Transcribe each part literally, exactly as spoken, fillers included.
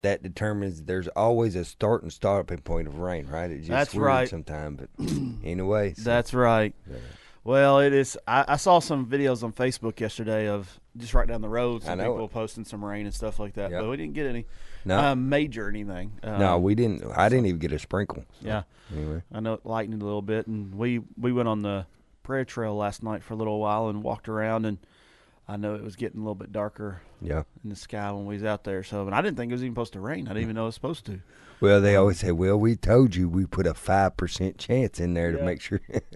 that determines there's always a start and stopping point of rain, right? It's just That's weird right. sometimes, but anyway. So, That's right. yeah. Well, it is. I, I saw some videos on Facebook yesterday of just right down the road, some I know people it. posting some rain and stuff like that. Yep. But we didn't get any No, um, major anything. Um, no, we didn't. I didn't even get a sprinkle. So, Yeah, Anyway. I know it lightened a little bit, and we we went on the prayer trail last night for a little while and walked around, and I know it was getting a little bit darker Yeah. in the sky when we was out there. So, and I didn't think it was even supposed to rain. I didn't even know it was supposed to. Well, they always say, well, we told you we put a five percent chance in there Yeah. to make sure.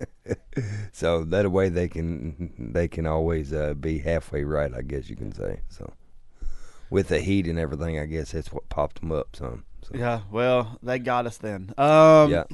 So that way they can they can always uh, be halfway right, I guess you can say. So with the heat and everything, I guess that's what popped them up some. So. Yeah, well, they got us then. Um, Yeah.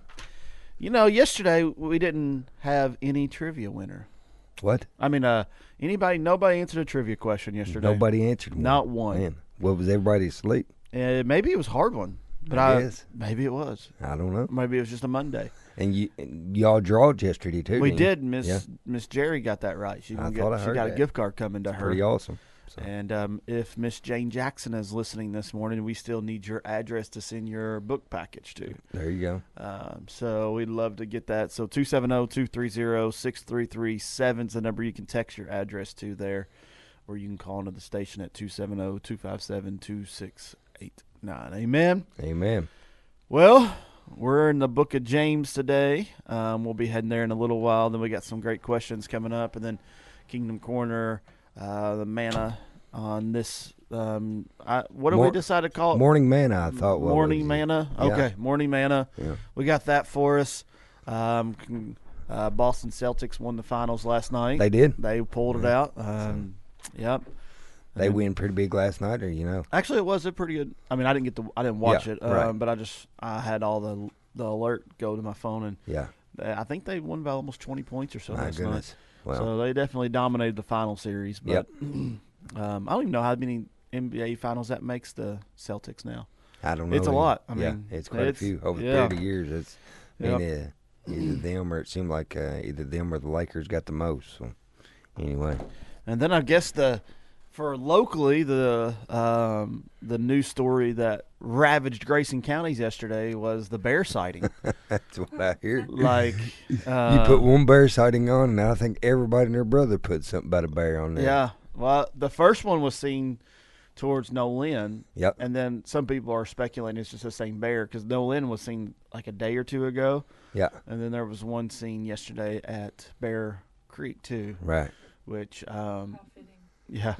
You know, yesterday we didn't have any trivia winner. What? I mean, uh, anybody, nobody answered a trivia question yesterday. Nobody answered one. Not one. Man, what, was everybody asleep? Uh, maybe it was a hard one, but I I, guess. maybe it was. I don't know. Maybe it was just a Monday. And you and y'all drawed yesterday too. We didn't you? did. Miss Yeah. Miss Jerry got that right. She I gonna thought get, I she heard got a that. gift card coming to her. Pretty awesome. So. And um, if Miss Jane Jackson is listening this morning, we still need your address to send your book package to. There you go. Um, so we'd love to get that. So two seven zero, two three zero, six three three seven is the number you can text your address to there, or you can call into the station at two seven zero, two five seven, two six eight nine. Amen. Amen. Well, we're in the book of James today. Um, we'll be heading there in a little while. Then we got some great questions coming up, and then Kingdom Corner, uh, the manna on this. Um, I, what do Mor- we decide to call it? Morning manna, I thought. What Morning was it? manna. Yeah. Okay, morning manna. Yeah. We got that for us. Um, con- uh, Boston Celtics won the finals last night. They did. They pulled it out. Um, yep. They And- win pretty big last night, or you know. Actually, it was a pretty good. I mean, I didn't get to. I didn't watch Yeah, it, um, right. but I just I had all the the alert go to my phone, and Yeah. I think they won by almost twenty points or so My last goodness. night. Well. So they definitely dominated the final series. But Yep. um, I don't even know how many N B A finals that makes the Celtics now. I don't know. It's a either. lot. I yeah, mean, it's quite it's- a few over yeah. thirty years. It's Yep. been uh, either them or it seemed like uh, either them or the Lakers got the most. So anyway, And then I guess the for locally the um, the news story that ravaged Grayson counties yesterday was the bear sighting. that's what I hear. like uh, You put one bear sighting on, and I think everybody and their brother put something about a bear on there. yeah. Well, the first one was seen towards Nolin, Yep. and then some people are speculating it's just the same bear because Nolin was seen like a day or two ago, Yeah. and then there was one seen yesterday at Bear Creek too, Right. which um, yeah,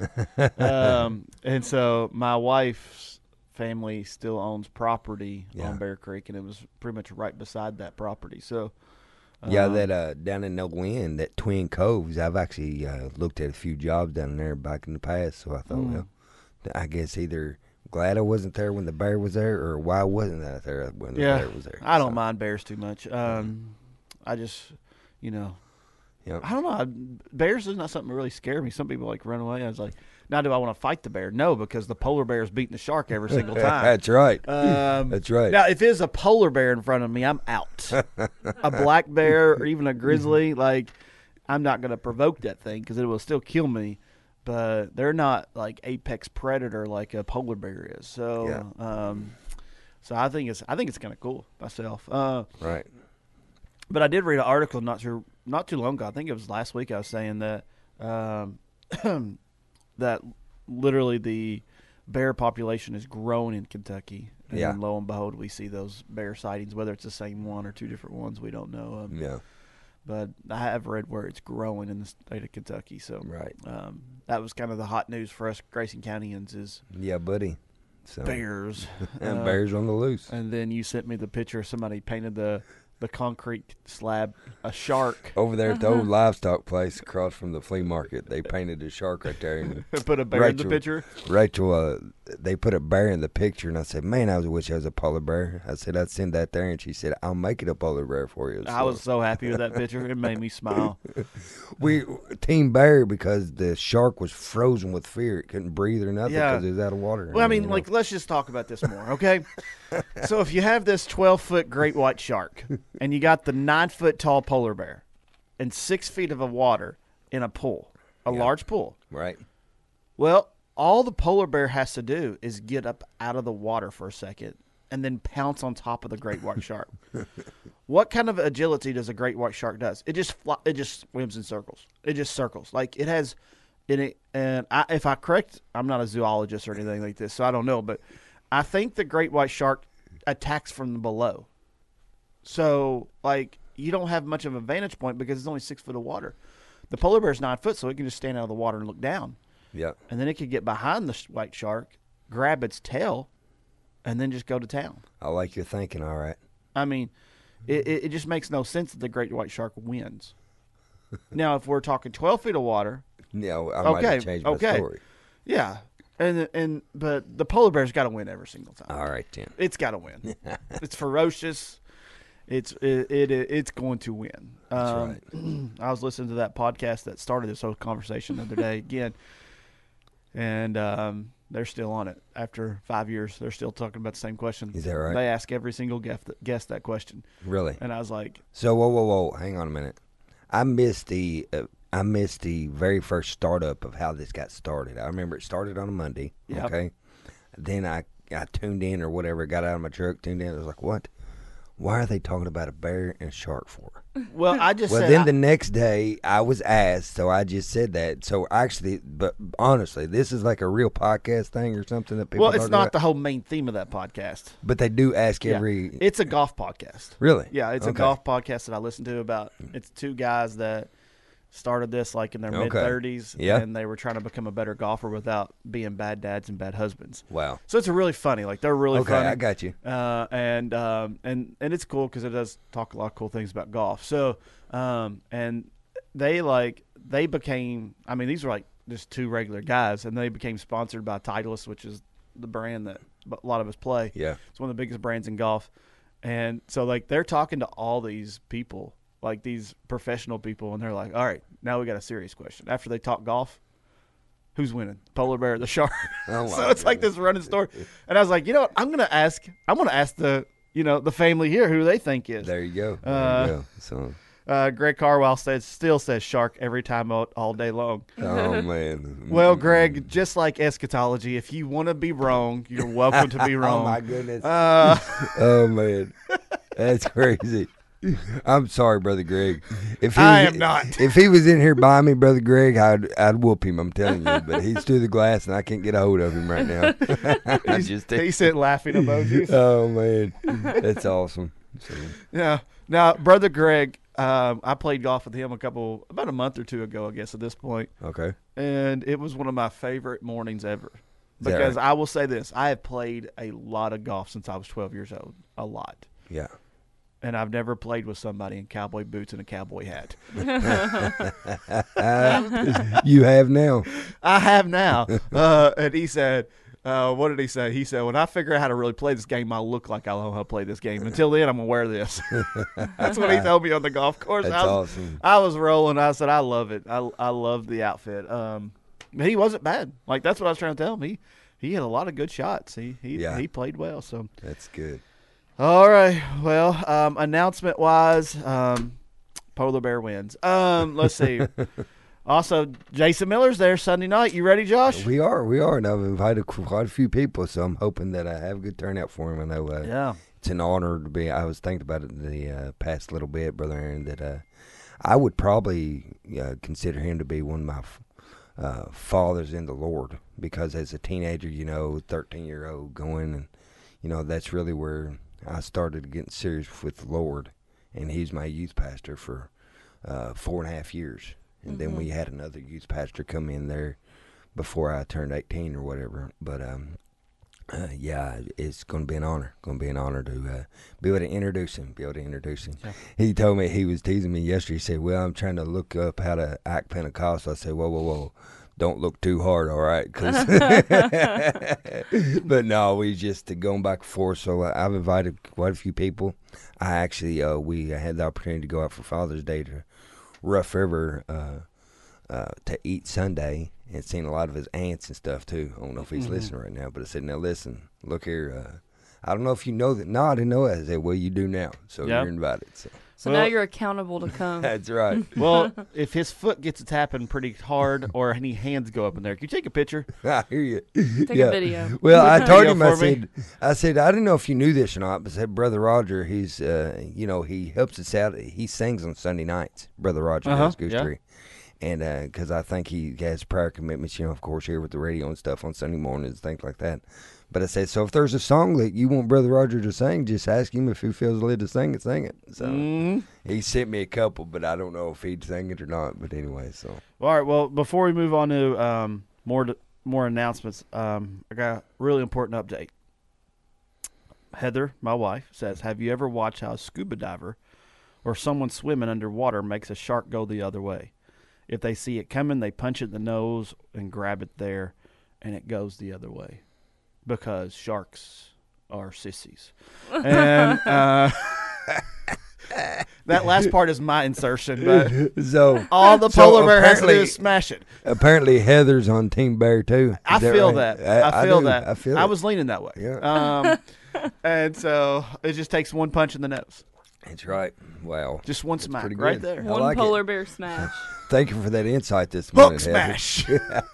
um, and so my wife's family still owns property Yeah. on Bear Creek, and it was pretty much right beside that property. So Yeah, um, that uh, down in Nolin, that Twin Coves, I've actually uh, looked at a few jobs down there back in the past. So I thought, Mm. well, I guess either glad I wasn't there when the bear was there, or why wasn't I there when the Yeah, bear was there? I don't So, mind bears too much. Um, I just, you know, Yep. I don't know. I, bears is not something that really scare me. Some people like run away. I was like, now do I want to fight the bear? No, because the polar bear is beating the shark every single time. That's right. Um, That's right. Now, if there's a polar bear in front of me, I'm out. A black bear or even a grizzly, like, I'm not going to provoke that thing because it will still kill me. But they're not like apex predator like a polar bear is. So, Yeah. um, so I think it's I think it's kind of cool myself. Uh, Right. but I did read an article not sure not too long ago. I think it was last week. I was saying that um, that literally the bear population is growing in Kentucky. And Yeah. then lo and behold, we see those bear sightings. Whether it's the same one or two different ones, we don't know. Um, Yeah. But I have read where it's growing in the state of Kentucky. So Right. um, that was kind of the hot news for us Grayson Countyans is Yeah, buddy. So bears. and Uh, bears on the loose. And then you sent me the picture. Somebody painted the the concrete slab a shark. Over there at the old livestock place across from the flea market, they painted a shark right there. And Put a bear in the Rachel- picture. Rachel, uh, they put a bear in the picture, and I said, "Man, I was wish I was a polar bear." I said, "I'd send that there," and she said, "I'll make it a polar bear for you." I So was so happy with that picture. It made me smile. we team bear because the shark was frozen with fear; it couldn't breathe or nothing Yeah. because it was out of water. Well, I mean, you know. like, let's just talk about this more, okay? So if you have this twelve-foot great white shark, and you got the nine-foot tall polar bear, and six feet of a water in a pool, a Yeah. large pool, right? well, all the polar bear has to do is get up out of the water for a second and then pounce on top of the great white shark. What kind of agility does a great white shark does? It just fly, it just swims in circles. It just circles. Like it has in it, and I, if I correct, I'm not a zoologist or anything like this, so I don't know, but I think the great white shark attacks from below. So, like, you don't have much of a vantage point because it's only six foot of water. The polar bear is nine foot, so it can just stand out of the water and look down. Yeah. And then it could get behind the white shark, grab its tail, and then just go to town. I like your thinking, all right. I mean, it, it, it just makes no sense that the great white shark wins. Now, if we're talking twelve feet of water. Yeah, I might okay, have changed my okay. story. Yeah. And, and but the polar bear's got to win every single time. All right, then. It's got to win. It's ferocious. It's it, it it's going to win. That's um, right. I was listening to that podcast that started this whole conversation the other day again, and um, they're still on it after five years. They're still talking about the same question. Is that right? They ask every single guest, guest that question. Really? And I was like, So whoa, whoa, whoa! Hang on a minute. I missed the uh, I missed the very first startup of how this got started. I remember it started on a Monday. Yep. Okay. Then I I tuned in or whatever. Got out of my truck, tuned in. I was like, what? Why are they talking about a bear and a shark for? well, I just Well, said then I, the next day I was asked, so I just said that. So actually, but honestly, this is like a real podcast thing or something that people. well, it's talk not about? the whole main theme of that podcast. But they do ask Yeah. every. It's a golf podcast. Really? Yeah, it's a Okay. golf podcast that I listen to about. It's two guys that started this like in their Okay. mid thirties, Yeah. and they were trying to become a better golfer without being bad dads and bad husbands. Wow. So it's a really funny. Like they're really Okay, funny. I got you. Uh, and um, and and it's cool because it does talk a lot of cool things about golf. So um, and they like they became. I mean, these were like just two regular guys, and they became sponsored by Titleist, which is the brand that a lot of us play. Yeah. It's one of the biggest brands in golf. And so like they're talking to all these people, like these professional people, and they're like, all right, now we got a serious question. After they talk golf, who's winning, polar bear or the shark? Oh, So my it's like goodness. this running story. And I was like, you know what? I'm going to ask, I'm going to ask the, you know, the family here who they think is. There you go. There Uh, you go. So, Uh, Greg Carwile says, still says shark every time all, all day long. oh man. Well, Greg, just like eschatology, if you want to be wrong, you're welcome to be wrong. Oh my goodness. Uh, Oh man, that's crazy. I'm sorry, brother Greg. If he I was- am not. If he was in here by me, brother Greg, I'd I'd whoop him. I'm telling you. But he's through the glass, and I can't get a hold of him right now. I just he sent laughing emojis. oh man, that's awesome. So, Yeah. Now, brother Greg, um, I played golf with him a couple, about a month or two ago, I guess, at this point, okay. and it was one of my favorite mornings ever. Is that Because right? I will say this, I have played a lot of golf since I was twelve years old, a lot. Yeah. And I've never played with somebody in cowboy boots and a cowboy hat. You have now. I have now. Uh, and he said, uh, what did he say? He said, when I figure out how to really play this game, I'll look like I know how to play this game. Until then, I'm going to wear this. That's what he told me on the golf course. That's I was, awesome. I was rolling. I said, I love it. I, I love the outfit. Um, but he wasn't bad. Like, that's what I was trying to tell him. He, he had a lot of good shots. He, he, Yeah. he played well. So, That's good. all right. Well, um, announcement wise, um, Polar Bear wins. Um, let's see. Also, Jason Miller's there Sunday night. You ready, Josh? We are, we are, and I've invited quite a few people, so I'm hoping that I have a good turnout for him. I know uh, Yeah. it's an honor to be. I was thinking about it the uh, past little bit, Brother Aaron, that uh, I would probably uh, consider him to be one of my f- uh, fathers in the Lord, because as a teenager, you know, thirteen year old going, and you know, that's really where I started getting serious with the Lord, and he's my youth pastor for uh, four and a half years. And then we had another youth pastor come in there before I turned eighteen or whatever. But, um, uh, yeah, it's going to be an honor. Going to be an honor to uh, be able to introduce him, be able to introduce him. Yeah. He told me, he was teasing me yesterday. He said, well, I'm trying to look up how to act Pentecostal. I said, whoa, whoa, whoa. Don't look too hard, all right? 'Cause but no, we just uh, going back and forth. So uh, I've invited quite a few people. I actually, uh, we had the opportunity to go out for Father's Day to Rough River uh, uh, to eat Sunday, and seen a lot of his aunts and stuff too. I don't know if he's Mm-hmm. listening right now, but I said, now listen, look here. Uh, I don't know if you know that. No, I didn't know that. I said, well, you do now, so Yeah. you're invited. So. So Well- now you're accountable to come. That's right. Well, if his foot gets it tapping pretty hard or any hands go up in there, can you take a picture? I hear you. Take Yeah. a video. Well, I told Video him, I for me. said, I said, I didn't know if you knew this or not, but I said, Brother Roger, he's, uh, you know, he helps us out. He sings on Sunday nights, Brother Roger Uh-huh, does Goose yeah. Tree. And because I think he has prayer commitments, you know, of course, here with the radio and stuff on Sunday mornings, things like that. But I said, so if there's a song that you want Brother Roger to sing, just ask him if he feels led to sing it, sing it. So Mhm. he sent me a couple, but I don't know if he'd sing it or not. But anyway, so. All right. Well, before we move on to um, more to, more announcements, um, I got a really important update. Heather, my wife, says, "Have you ever watched how a scuba diver or someone swimming underwater makes a shark go the other way? If they see it coming, they punch it in the nose and grab it there, and it goes the other way because sharks are sissies." And uh, that last part is my insertion, but So all the So polar bear has to do apparently- is smash it. apparently Heather's on Team Bear too. Is I that feel right? that. I, feel do. that. I feel I it. was leaning that way. Yeah. Um, and so it just takes one punch in the nose. That's right. Wow. Just one That's smack pretty right good. there. I One like it. polar bear smash. Thank you for that insight this morning, Hook Heather. smash.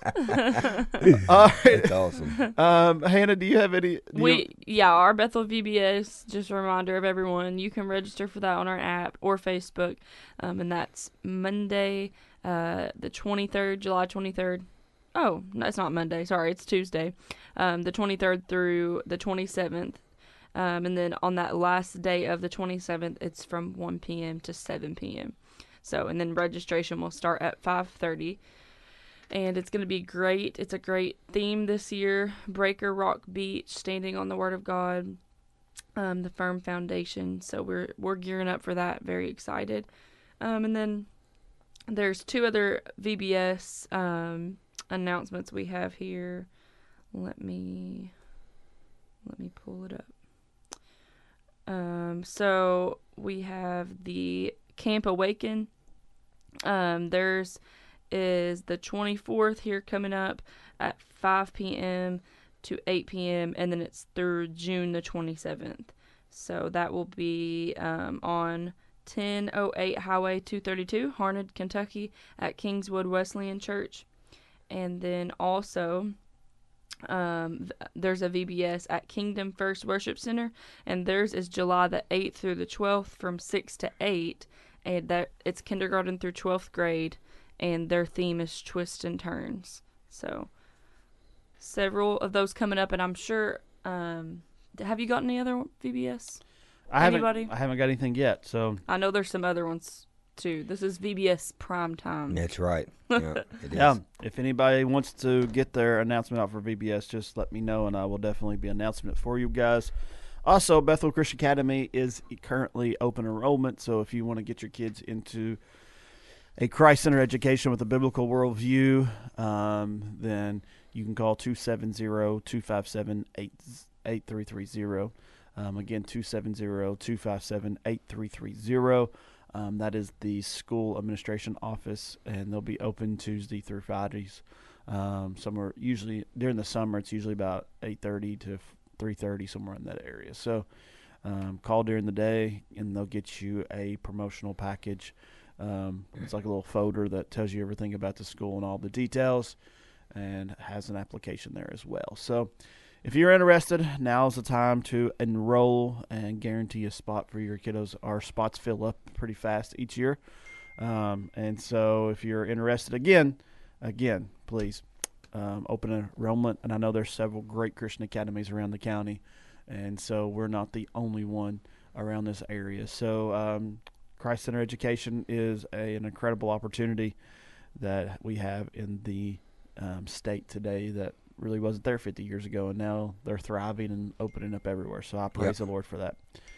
All right. That's awesome. Um, Hannah, do you have any? do you- We yeah, our Bethel V B S. Just a reminder of everyone, you can register for that on our app or Facebook, um, and that's Monday, uh, the twenty third, July twenty third. Oh, no, it's not Monday. Sorry, it's Tuesday, um, the twenty third through the twenty seventh, um, and then on that last day of the twenty seventh, it's from one p.m. to seven p.m. So, and then registration will start at five thirty. And it's going to be great. It's a great theme this year. Breaker Rock Beach, standing on the Word of God, um, the firm foundation. So we're we're gearing up for that. Very excited. Um, and then there's two other V B S um, announcements we have here. Let me let me pull it up. Um, so we have the Camp Awaken. Um, there's is the twenty-fourth here coming up at five p.m. to eight p.m. and then it's through June the twenty-seventh. So that will be um, on ten oh eight Highway two thirty-two, Harned, Kentucky, at Kingswood Wesleyan Church. And then also um, th- there's a V B S at Kingdom First Worship Center, and theirs is July the eighth through the twelfth from six to eight, and that it's kindergarten through twelfth grade. And their theme is twists and turns. So, several of those coming up, and I'm sure. Um, have you got any other V B S? I haven't. Anybody? I haven't got anything yet. So I know there's some other ones too. This is V B S prime time. That's right. Yeah, it is. yeah, if anybody wants to get their announcement out for V B S, just let me know, and I will definitely be announcing it for you guys. Also, Bethel Christian Academy is currently open enrollment, so if you want to get your kids into a Christ-centered education with a biblical worldview, um, then you can call two seven zero, two five seven, eight three three zero. Um, again, two seven zero, two five seven, eight three three zero. Um, that is the school administration office, and they'll be open Tuesday through Fridays. Um, somewhere usually during the summer, it's usually about eight thirty to three thirty, somewhere in that area. So um, call during the day, and they'll get you a promotional package. Um, it's like a little folder that tells you everything about the school and all the details, and has an application there as well. So if you're interested, now's the time to enroll and guarantee a spot for your kiddos. Our spots fill up pretty fast each year. Um, and so if you're interested, again, again, please um, open enrollment. And I know there's several great Christian academies around the county, and so we're not the only one around this area. So um, Christ Center Education is a, an incredible opportunity that we have in the um, state today that really wasn't there fifty years ago, and now they're thriving and opening up everywhere. So I praise Yep. the Lord for that.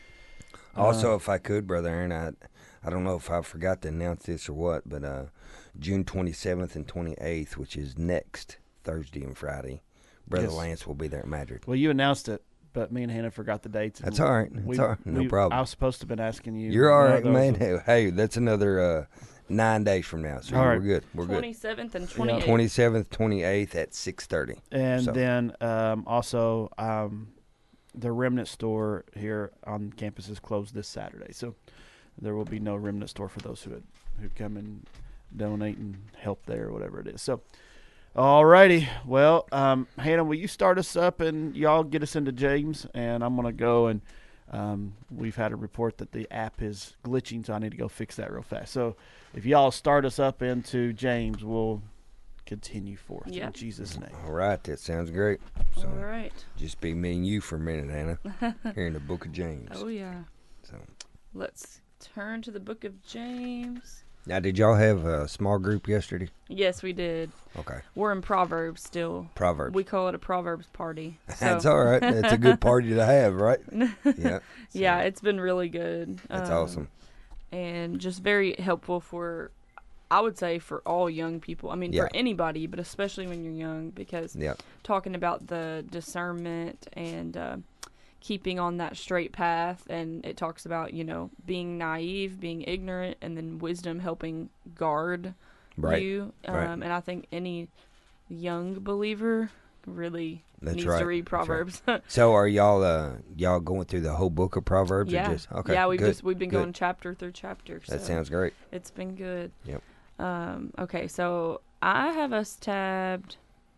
Also, Uh, if I could, Brother Aaron, I, I don't know if I forgot to announce this or what, but uh, June twenty-seventh and twenty-eighth, which is next Thursday and Friday, Brother Yes. Lance will be there at Madrid. Well, you announced it, but me and Hannah forgot the dates. and That's all right. That's we- all right. No we- problem. I was supposed to have been asking you. You're all you know, right, those- man. Hey, hey, that's another uh, nine days from now, so All we're right. good. We're good. twenty-seventh and twenty-eighth. twenty-seventh, twenty-eighth at six thirty. And So. then um, also um, the Remnant store here on campus is closed this Saturday. So there will be no remnant store for those who would, who come and donate and help there or whatever it is. So, all righty. Well, um, Hannah, will you start us up and y'all get us into James? And I'm going to go and um, we've had a report that the app is glitching, so I need to go fix that real fast. So if y'all start us up into James, we'll continue forth Yep. in Jesus' name. All right, that sounds great. So All right. just be me and you for a minute, Anna, here in the book of James. Oh, yeah. So Let's turn to the book of James. now, did y'all have a small group yesterday? Yes, we did. Okay, We're in Proverbs still. Proverbs. We call it a Proverbs party. That's So, all right. It's a good party to have, right? Yeah. So yeah, it's been really good. That's Um, awesome. And just very helpful for, I would say, for all young people. I mean, Yeah. for anybody, but especially when you're young, because Yeah. talking about the discernment and uh, keeping on that straight path, and it talks about, you know, being naive, being ignorant, and then wisdom helping guard Right. you. Um, Right. And I think any young believer really That's needs right. to read That's right. Proverbs. So are y'all uh y'all going through the whole book of Proverbs? yeah, Or just, okay. yeah, we've good. just we've been good. going chapter through chapter. So. That sounds great. It's been good. Yep. Um, okay, so I have us tabbed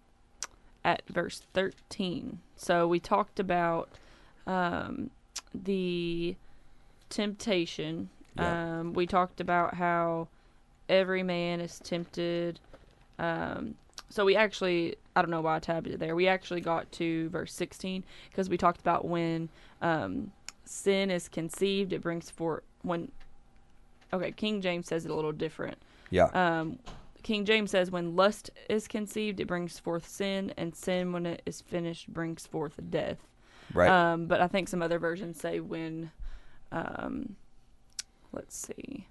at verse thirteen. So we talked about um, the temptation. Yeah. Um, we talked about how every man is tempted. Um, so we actually, I don't know why I tabbed it there. We actually got to verse sixteen because we talked about when um, sin is conceived, it brings forth when. Okay, King James says it a little different. Yeah. Um, King James says, when lust is conceived, it brings forth sin, and sin, when it is finished, brings forth death. Right. Um, but I think some other versions say when, um, let's see,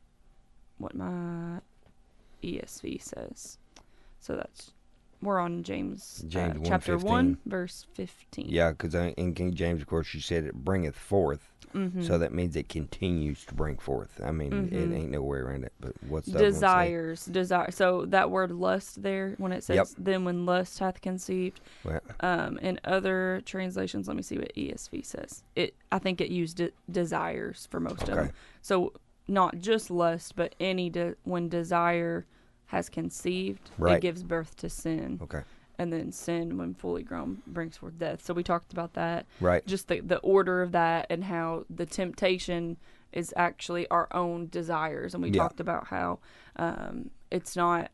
what my E S V says. So that's, we're on James, James uh, one chapter fifteen. one, verse fifteen. Yeah, because in King James, of course, you said it bringeth forth. Mm-hmm. So that means it continues to bring forth. I mean, Mhm. it ain't nowhere in it. But what's the other one say? Desires, desire. So that word lust there, when it says, Yep. then when lust hath conceived, Well, um, in other translations, let me see what E S V says. It, I think it used de- desires for most of Okay. them. So not just lust, but any de- when desire has conceived, Right. it gives birth to sin, okay. and then sin, when fully grown, brings forth death. So we talked about that. Right. Just the, the order of that, and how the temptation is actually our own desires. And we Yeah. talked about how um, it's not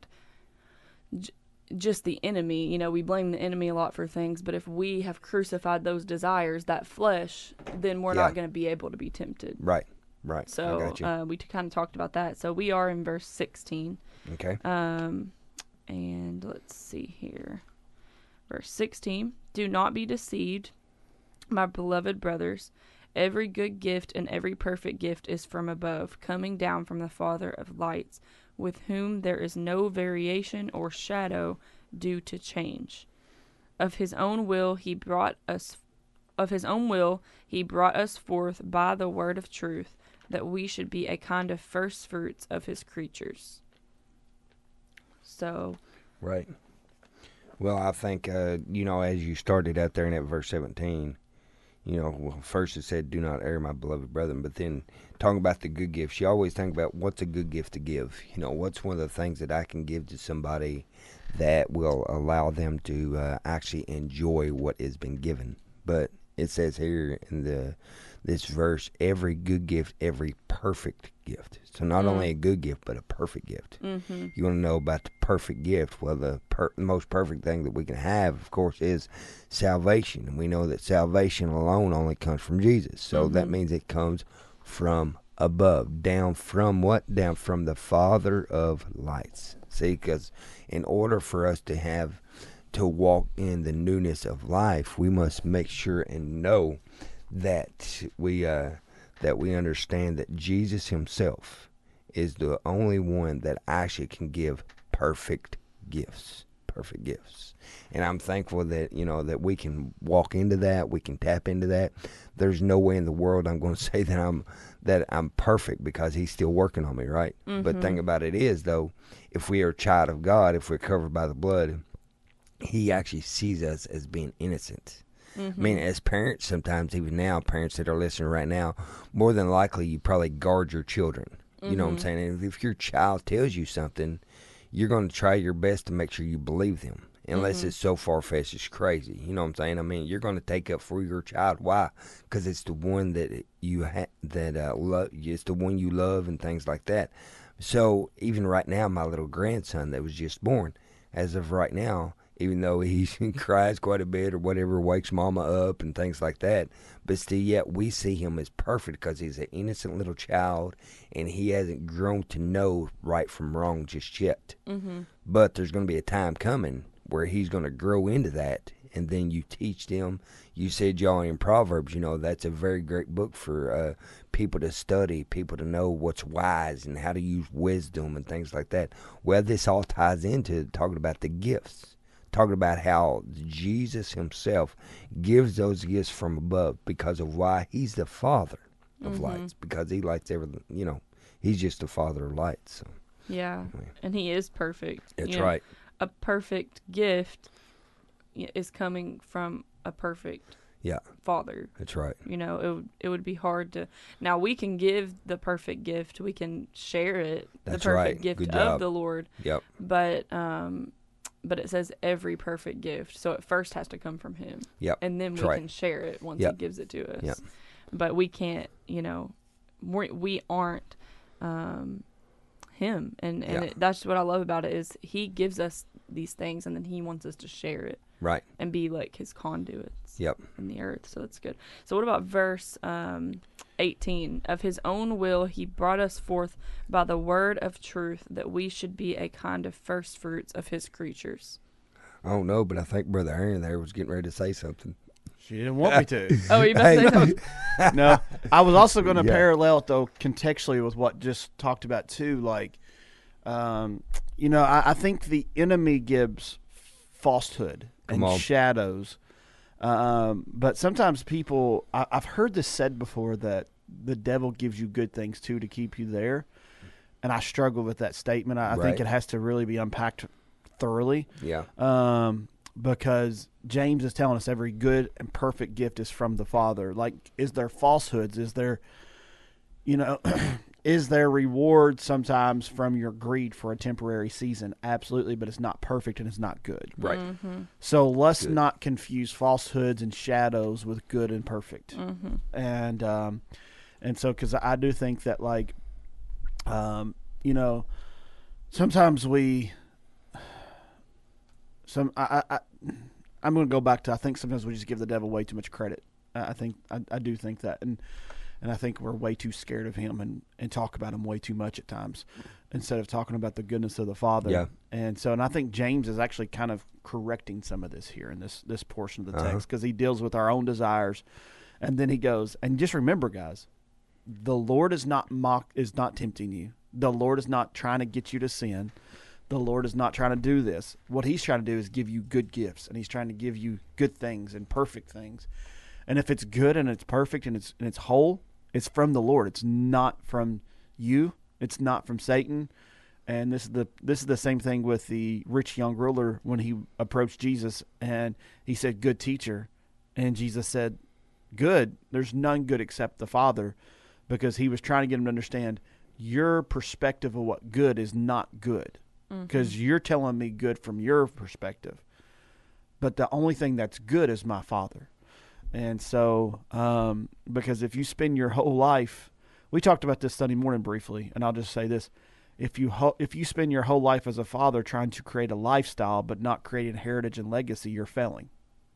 j- just the enemy. You know, we blame the enemy a lot for things, but if we have crucified those desires, that flesh, then we're Yeah. not going to be able to be tempted. Right. Right. I So got you. uh, we t- kind of talked about that. So we are in verse sixteen. Okay. Um, and let's see here. Verse sixteen, do not be deceived, my beloved brothers. Every good gift and every perfect gift is from above, coming down from the Father of lights, with whom there is no variation or shadow due to change. Of his own will he brought us of his own will he brought us forth by the word of truth, that we should be a kind of first fruits of his creatures. So, Right. Well, I think, uh, you know, as you started out there in that verse seventeen, you know, well, first it said, do not err, my beloved brethren. But then talking about the good gifts, you always think about what's a good gift to give. You know, what's one of the things that I can give to somebody that will allow them to uh, actually enjoy what has been given. But it says here in the this verse, every good gift, every perfect gift. So not Mm. only a good gift, but a perfect gift. mm-hmm. You want to know about the perfect gift? Well, the per- most perfect thing that we can have, of course, is salvation. And we know that salvation alone only comes from Jesus. So that Mhm. means it comes from above. Down from what? Down from the Father of lights. See, because in order for us to have, to walk in the newness of life, we must make sure and know that we uh, that we understand that Jesus himself is the only one that actually can give perfect gifts. Perfect gifts. And I'm thankful that, you know, that we can walk into that, we can tap into that. There's no way in the world I'm going to say that I'm that I'm perfect, because he's still working on me, right? Mm-hmm. But the thing about it is, though, if we are a child of God, if we're covered by the blood, he actually sees us as being innocent. Mm-hmm. I mean, as parents, sometimes even now, parents that are listening right now, more than likely you probably guard your children. You Mm-hmm. know what I'm saying? And if your child tells you something, you're going to try your best to make sure you believe them. Unless Mm-hmm. it's so far-fetched, it's crazy. You know what I'm saying? I mean, you're going to take up for your child. Why? Because it's the one that you ha- that uh, love. It's the one you love and things like that. So even right now, my little grandson that was just born, as of right now, even though he cries quite a bit or whatever, wakes mama up and things like that, but still yet we see him as perfect because he's an innocent little child and he hasn't grown to know right from wrong just yet. Mm-hmm. But there's going to be a time coming where he's going to grow into that, and then you teach them. You said, y'all, in Proverbs, you know, that's a very great book for uh, people to study, people to know what's wise and how to use wisdom and things like that. Well, this all ties into talking about the gifts, talking about how Jesus himself gives those gifts from above because of why he's the Father of Mm-hmm. lights, because he lights everything, you know, he's just the Father of lights. So, Yeah, anyway. and he is perfect. That's You know, right. A perfect gift y- is coming from a perfect Yeah. father. That's right. You know, it would, it would be hard to. Now we can give the perfect gift. We can share it. That's the perfect right. gift Good of job. the Lord. Yep. But um, but it says every perfect gift. So it first has to come from Him. Yep. And then we That's right. can share it once Yep. He gives it to us. Yep. But we can't. You know, we we aren't. Um, him and and Yeah. it, that's what I love about it is he gives us these things and then he wants us to share it Right. and be like his conduits Yep. in the earth. So that's good. So what about verse um eighteen? Of his own will he brought us forth by the word of truth, that we should be a kind of first fruits of his creatures. I don't know, but I think Brother Aaron there was getting ready to say something. She didn't want me to. Oh, you about to say something? No, I was also going to Yeah. parallel it, though, contextually with what just talked about, too. Like, um, you know, I, I think the enemy gives falsehood Come and on. shadows. Um, but sometimes people, I, I've heard this said before, that the devil gives you good things, too, to keep you there. And I struggle with that statement. I, I think Right. it has to really be unpacked thoroughly. Yeah. Um, because James is telling us every good and perfect gift is from the Father. Like, is there falsehoods? Is there, you know, is there reward sometimes from your greed for a temporary season? Absolutely, but it's not perfect and it's not good. Right. Mm-hmm. So let's Good. not confuse falsehoods and shadows with good and perfect. Mm-hmm. And um, and so because I do think that, like, um, you know, sometimes we. Some I, I I'm going to go back to I think sometimes we just give the devil way too much credit. I I think I, I do think that, and and I think we're way too scared of him and, and talk about him way too much at times, instead of talking about the goodness of the Father. Yeah. And so, and I think James is actually kind of correcting some of this here in this this portion of the Uh-huh. text, because he deals with our own desires, and then he goes, and just remember, guys, the Lord is not mock is not tempting you. The Lord is not trying to get you to sin. The Lord is not trying to do this. What he's trying to do is give you good gifts, and he's trying to give you good things and perfect things. And if it's good and it's perfect and it's and it's whole, it's from the Lord. It's not from you. It's not from Satan. And this is the this is the same thing with the rich young ruler when he approached Jesus and he said, "Good teacher," and Jesus said, "Good. There's none good except the Father," because he was trying to get him to understand your perspective of what good is not good. Because you're telling me good from your perspective, but the only thing that's good is my Father. And so, um, because if you spend your whole life, we talked about this Sunday morning briefly, and I'll just say this: if you ho- if you spend your whole life as a father trying to create a lifestyle but not creating heritage and legacy, you're failing.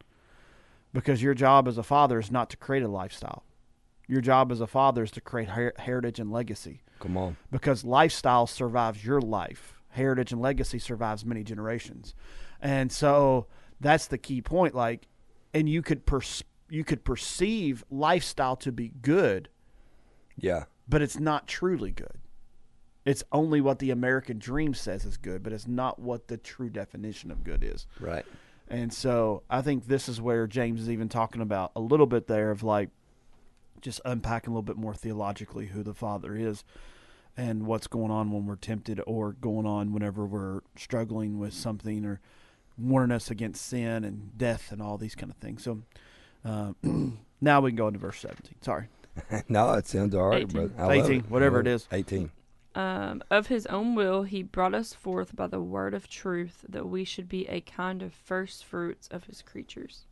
Because your job as a father is not to create a lifestyle. Your job as a father is to create her- heritage and legacy. Come on. Because lifestyle survives your life. Heritage and legacy survives many generations. And so that's the key point. Like, and you could pers- you could perceive lifestyle to be good, Yeah. but it's not truly good. It's only what the American dream says is good, but it's not what the true definition of good is. Right. And so I think this is where James is even talking about a little bit there of like just unpacking a little bit more theologically who the Father is and what's going on when we're tempted, or going on whenever we're struggling with something, or warning us against sin and death and all these kind of things. So Um, now we can go into verse seventeen. Sorry. No, it sounds all right, eighteen. but I love eighteen, it. whatever I it love is. eighteen. Um, of his own will, he brought us forth by the word of truth, that we should be a kind of first fruits of his creatures.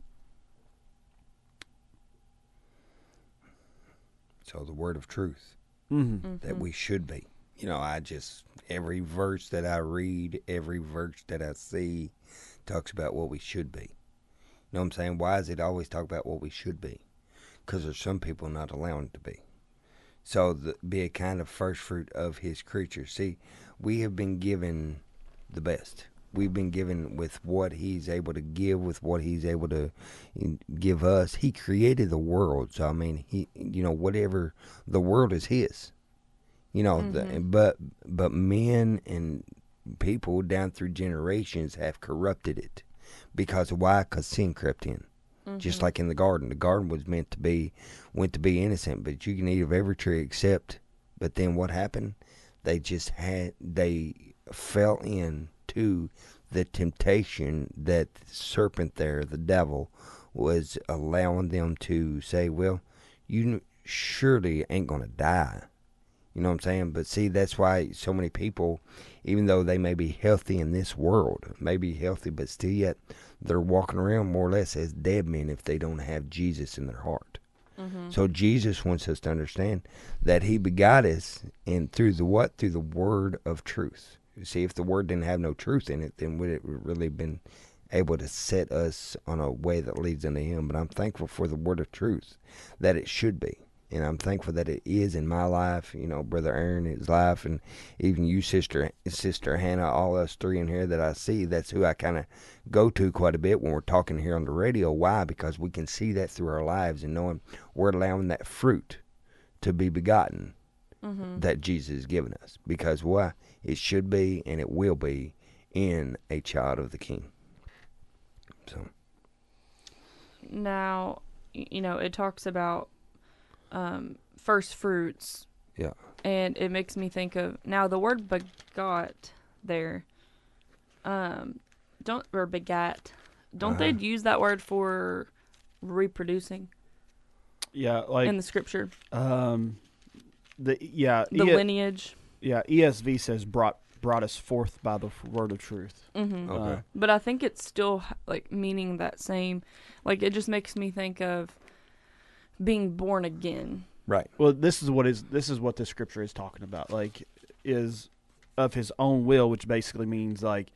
So the word of truth Mm-hmm. that we should be. You know, I just, every verse that I read, every verse that I see talks about what we should be. You know what I'm saying? Why does it always talk about what we should be? Because there's some people not allowing it to be. So the, be a kind of first fruit of his creatures. See, we have been given the best. We've been given with what he's able to give, with what he's able to give us. He created the world. So, I mean, he, you know, whatever, the world is his. You know, Mhm. the, but but men and people down through generations have corrupted it. Because why? Because sin crept in. Just like in the garden. The garden was meant to be, went to be innocent, but you can eat of every tree except, but then what happened? They just had, they fell into the temptation that the serpent there, the devil, was allowing them to say, well, you surely ain't going to die. You know what I'm saying? But see, that's why so many people, even though they may be healthy in this world, may be healthy, but still yet they're walking around more or less as dead men if they don't have Jesus in their heart. Mm-hmm. So Jesus wants us to understand that he begot us and through the what? Through the word of truth. You see, if the word didn't have no truth in it, then would it really been able to set us on a way that leads unto him? But I'm thankful for the word of truth, that it should be. And I'm thankful that it is in my life, you know, Brother Aaron, his life, and even you, Sister Sister Hannah, all us three in here that I see. That's who I kind of go to quite a bit when we're talking here on the radio. Why? Because we can see that through our lives and knowing we're allowing that fruit to be begotten Mm-hmm. that Jesus has given us. Because why? It should be and it will be in a child of the King. So. Now, y- you know, it talks about um, first fruits. Yeah. And it makes me think of, now the word begot there, um, don't, or begat, don't Uh-huh. they use that word for reproducing Yeah, like in the scripture? um, the yeah The E- lineage. yeah E S V says brought brought us forth by the f- word of truth. Mm-hmm. Okay. Uh, But I think it's still h- like meaning that same, like it just makes me think of being born again. Right. Well, this is what is this is what the scripture is talking about. Like, is of his own will, which basically means like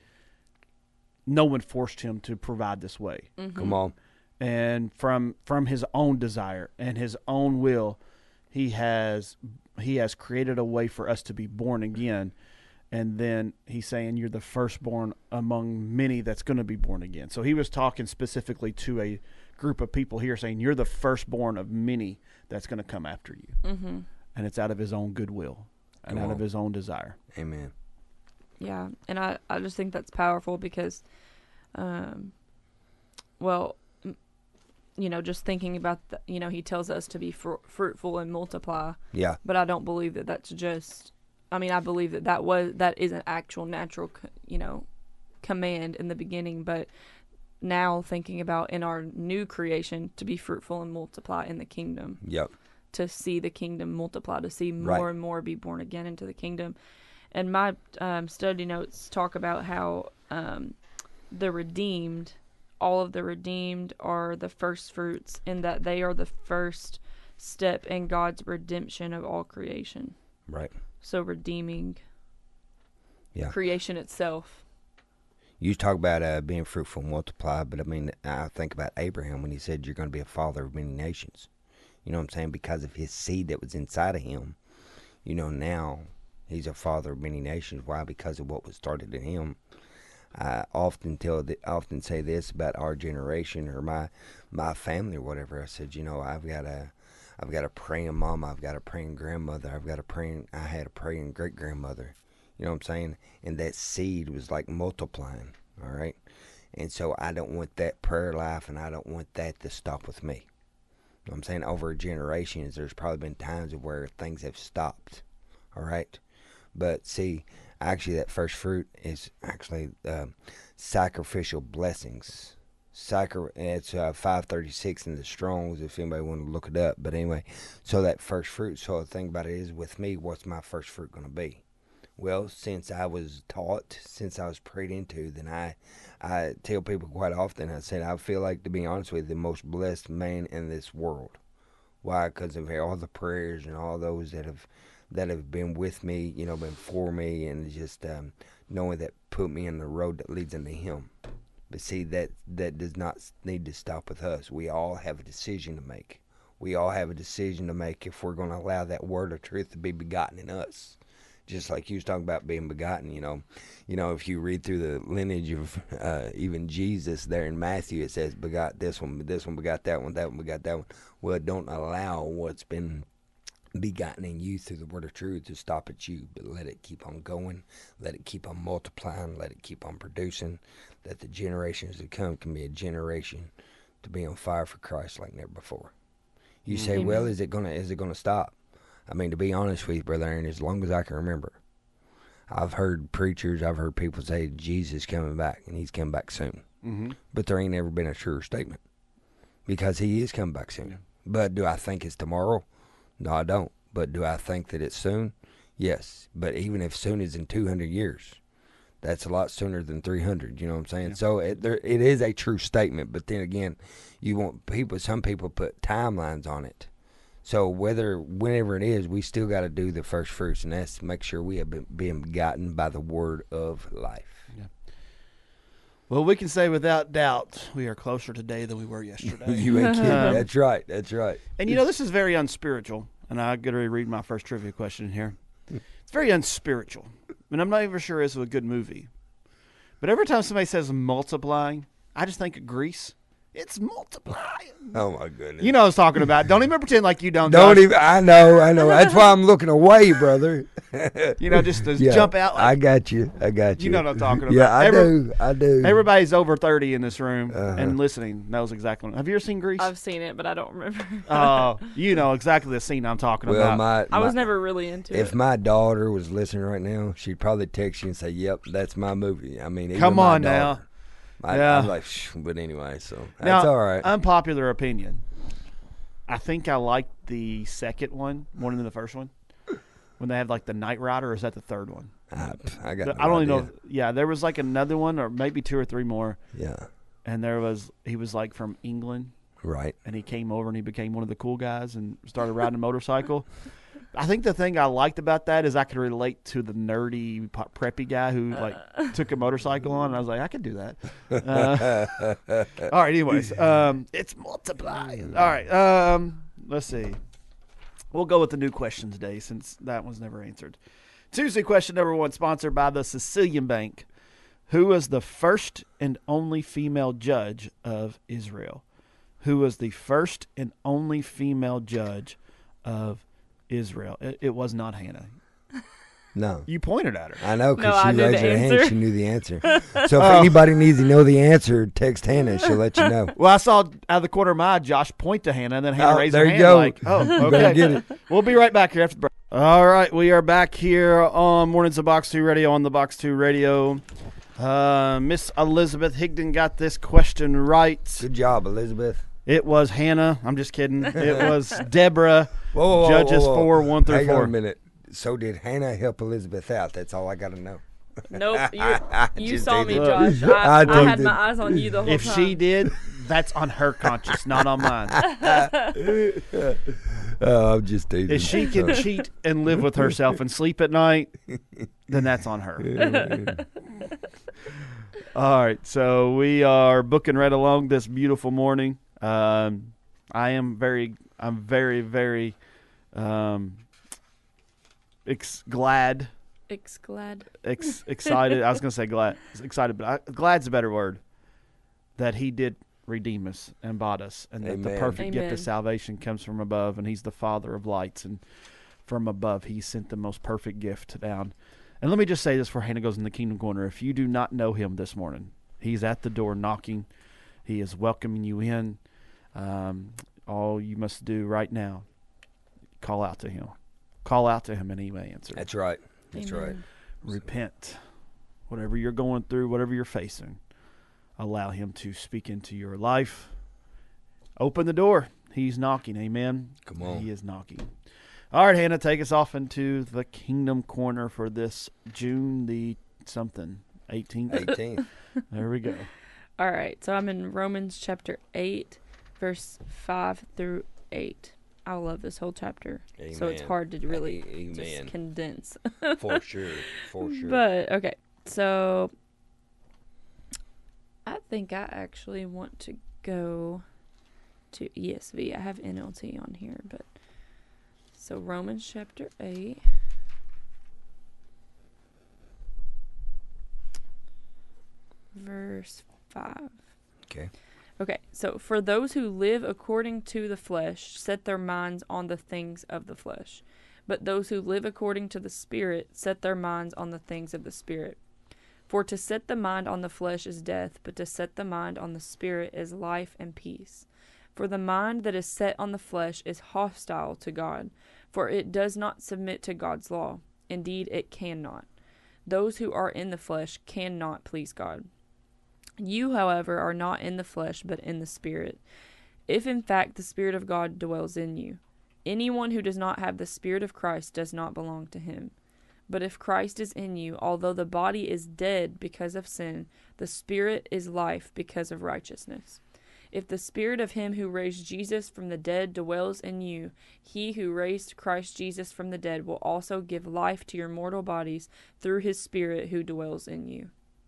no one forced him to provide this way, Mm-hmm. Come on. and from from his own desire and his own will, he has he has created a way for us to be born again. And then he's saying you're the firstborn among many that's going to be born again. So he was talking specifically to a group of people here, saying you're the firstborn of many that's going to come after you. Mm-hmm. And it's out of his own goodwill and Come out on. of his own desire. Amen. Yeah, and I, I just think that's powerful because, um, well, m- you know, just thinking about, the, you know, he tells us to be fr- fruitful and multiply, Yeah. but I don't believe that that's just, I mean, I believe that that was, that is an actual natural, co- you know, command in the beginning, but now thinking about in our new creation to be fruitful and multiply in the kingdom, Yep. to see the kingdom multiply, to see more Right. and more be born again into the kingdom. And my um, study notes talk about how um, the redeemed, all of the redeemed are the first fruits, in that they are the first step in God's redemption of all creation. Right. So redeeming Yeah. creation itself. You talk about uh, being fruitful and multiply, but I mean, I think about Abraham when he said, you're going to be a father of many nations. You know what I'm saying? Because of his seed that was inside of him, you know, now he's a father of many nations. Why? Because of what was started in him. I often tell, th- often say this about our generation or my my family or whatever. I said, you know, I've got a, I've got a praying mama, I've got a praying grandmother, I've got a praying, I had a praying great grandmother. You know what I'm saying? And that seed was like multiplying. All right. And so I don't want that prayer life, and I don't want that to stop with me. You know what I'm saying? Over generations, there's probably been times of where things have stopped. All right. But see, actually, that first fruit is actually um, sacrificial blessings Sacra, it's uh, five thirty-six in the Strongs if anybody want to look it up. But anyway, so that first fruit, so the thing about it is with me, what's my first fruit going to be? Well, since I was taught, since I was prayed into, then I, I tell people quite often, I said, I feel like, to be honest with you, the most blessed man in this world. Why? Because of all the prayers and all those that have that have been with me, you know, been for me, and just um, knowing that put me in the road that leads into Him. But see, that, that does not need to stop with us. We all have a decision to make. We all have a decision to make if we're going to allow that word of truth to be begotten in us. Just like you was talking about being begotten, you know. You know, if you read through the lineage of uh, even Jesus there in Matthew, it says, begot this one, this one begot that one, that one begot that one. Well, don't allow what's been begotten in you through the word of truth to stop at you, but let it keep on going, let it keep on multiplying, let it keep on producing, that the generations to come can be a generation to be on fire for Christ like never before. You say, Amen. well, is it gonna is it gonna stop? I mean, to be honest with you, Brother Aaron, as long as I can remember, I've heard preachers, I've heard people say Jesus is coming back, and He's coming back soon. Mm-hmm. But there ain't never been a truer statement, because He is coming back soon. Yeah. But do I think it's tomorrow? No, I don't. But do I think that it's soon? Yes. But even if soon is in two hundred years, that's a lot sooner than three hundred. You know what I'm saying? Yeah. So it, there, it is a true statement. But then again, you want people. Some people put timelines on it. So whether whenever it is, we still got to do the first fruits, and that's to make sure we have been, been begotten by the word of life. Yeah. Well, we can say without doubt we are closer today than we were yesterday. You ain't kidding. Um, That's right. That's right. And you know, this is very unspiritual, and I got to read my first trivia question here. It's very unspiritual, and I'm not even sure it's a good movie. But every time somebody says multiplying, I just think of Grease. It's multiplying. Oh my goodness. You know what I was talking about. Don't even pretend like you don't. Don't Josh. even. I know. I know. That's why I'm looking away, brother. You know, just to Yeah, jump out. Like, I got you. I got you. You know what I'm talking about. Yeah, I Every- do. I do. Everybody's over thirty in this room Uh-huh. and listening knows exactly. Have you ever seen Grease? I've seen it, but I don't remember. Oh, you know exactly the scene I'm talking well, about. my, I was my- never really into If it. my daughter was listening right now, she'd probably text you and say, "Yep, that's my movie." I mean, even Come my on now. daughter. I, Yeah. I'm like, Shh, but anyway, so Now, that's all right. Unpopular opinion. I think I like the second one more than the first one. When they have like the Knight Rider, or is that the third one? I, I got. The- no I don't even idea. know. If, yeah, there was like another one, or maybe two or three more. Yeah. And there was he was like from England, Right. and he came over and he became one of the cool guys and started riding a motorcycle. I think the thing I liked about that is I could relate to the nerdy po- preppy guy who like took a motorcycle on, and I was like, I could do that. Uh, all right, anyways, um, it's multiplying. All right, um, let's see. We'll go with the new question today since that one's never answered. Tuesday question number one, sponsored by the Sicilian Bank. Who was the first and only female judge of Israel? Who was the first and only female judge of Israel? It, it was not Hannah. No. You pointed at her. I know No, because I she knew raised the her hand. answer. She knew the answer. So if Oh. anybody needs to know the answer, text Hannah. She'll let you know. Well, I saw out of the corner of my eye Josh point to Hannah, and then Hannah Oh, raised there her you hand go. like, oh, You better okay. get it. We'll be right back here after the break. All right, we are back here on Mornings of Box two Radio on the Box two Radio. Uh, Miss Elizabeth Higdon got this question right. Good job, Elizabeth. It was Hannah. I'm just kidding. It was Deborah. Whoa, whoa, whoa, Judges whoa, whoa. four, one through Hang four. on a minute. So did Hannah help Elizabeth out? That's all I got to know. Nope. You, you Just saw me, teasing. Josh. I I, I teased had it. my eyes on you the whole If time. she did, that's on her conscience, not on mine. Oh, I'm just teasing. If she can So- cheat and live with herself and sleep at night, then that's on her. All right, so we are booking right along this beautiful morning. Um, I am very, I'm very, very um, ex- glad, Ex-glad. ex- excited. I was going to say glad, excited, but I, glad's a better word. That He did redeem us and bought us, and that the Amen. perfect gift Amen. of salvation comes from above, and He's the Father of lights, and from above He sent the most perfect gift down. And let me just say this before Hannah goes in the Kingdom Corner. If you do not know Him this morning, He's at the door knocking. He is welcoming you in. Um, all you must do right now, call out to Him. Call out to Him and He may answer. That's right. That's Amen. right. Repent. Whatever you're going through, whatever you're facing, allow him to speak into your life. Open the door. He's knocking. Amen. Come on. He is knocking. All right, Hannah, take us off into the Kingdom Corner for this June the something, eighteenth. eighteenth. There we go. All right, so I'm in Romans chapter eight, verse five through eight. I love this whole chapter, Amen. so it's hard to really A- Amen. just condense. For sure. For sure. But, okay, so I think I actually want to go to E S V. I have N L T on here, but so Romans chapter eight. Verse five. Okay. Okay, so for those who live according to the flesh set their minds on the things of the flesh, but those who live according to the Spirit set their minds on the things of the Spirit. For to set the mind on the flesh is death, but to set the mind on the Spirit is life and peace. For the mind that is set on the flesh is hostile to God, for it does not submit to God's law. Indeed, it cannot. Those who are in the flesh cannot please God. You, however, are not in the flesh, but in the Spirit, if in fact the Spirit of God dwells in you. Anyone who does not have the Spirit of Christ does not belong to him. But if Christ is in you, although the body is dead because of sin, the Spirit is life because of righteousness. If the Spirit of him who raised Jesus from the dead dwells in you, he who raised Christ Jesus from the dead will also give life to your mortal bodies through his Spirit who dwells in you.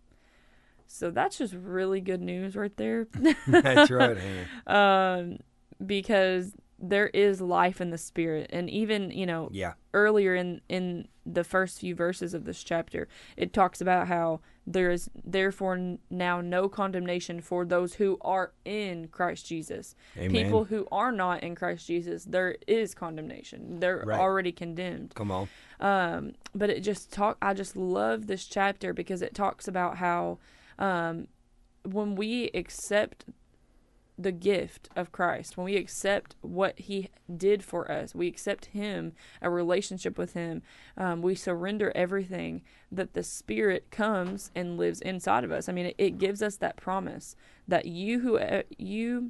So that's just really good news right there. That's right, Hannah. um, because there is life in the Spirit. And even, you know, Yeah. earlier in, in the first few verses of this chapter, it talks about how there is therefore now no condemnation for those who are in Christ Jesus. Amen. People who are not in Christ Jesus, there is condemnation. They're Right. already condemned. Come on. Um, but it just talk. I just love this chapter because it talks about how um, when we accept the gift of Christ, when we accept what he did for us, we accept him, a relationship with him, um, we surrender everything, that the Spirit comes and lives inside of us. I mean, it, it gives us that promise that you who uh, you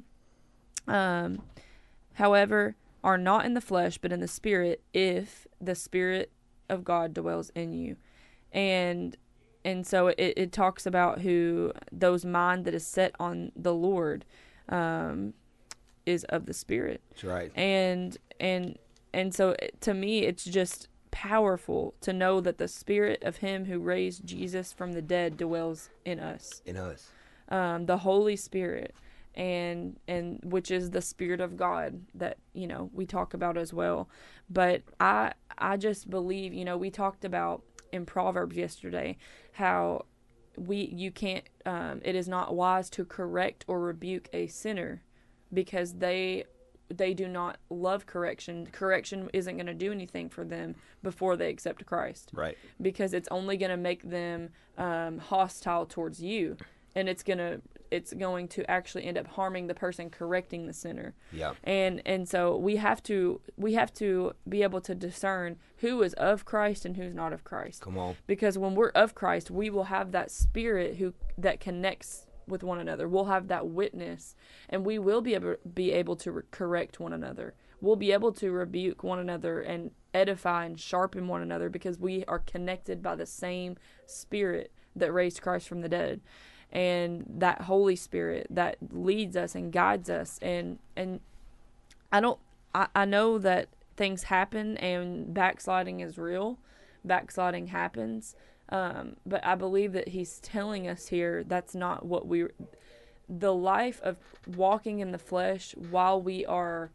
um however are not in the flesh but in the Spirit, if the Spirit of God dwells in you. And and so it, it talks about who those mind that is set on the Lord um, is of the Spirit. That's right. And and and so to me, it's just powerful to know that the Spirit of him who raised Jesus from the dead dwells in us. In us. Um, the Holy Spirit, and and which is the Spirit of God that, you know, we talk about as well. But I I just believe, you know, we talked about in Proverbs yesterday how we you can't um, it is not wise to correct or rebuke a sinner because they they do not love correction. Correction isn't going to do anything for them before they accept Christ. Right. Because it's only going to make them um, hostile towards you, and it's going to it's going to actually end up harming the person correcting the sinner. Yeah. And and so we have to we have to be able to discern who is of Christ and who's not of Christ. Come on. Because when we're of Christ, we will have that Spirit who that connects with one another. We'll have that witness, and we will be able be able to re- correct one another. We'll be able to rebuke one another and edify and sharpen one another because we are connected by the same Spirit that raised Christ from the dead. And that Holy Spirit that leads us and guides us. And, and I don't, I, I know that things happen and backsliding is real. Backsliding happens. Um, but I believe that he's telling us here that's not what we, the life of walking in the flesh while we are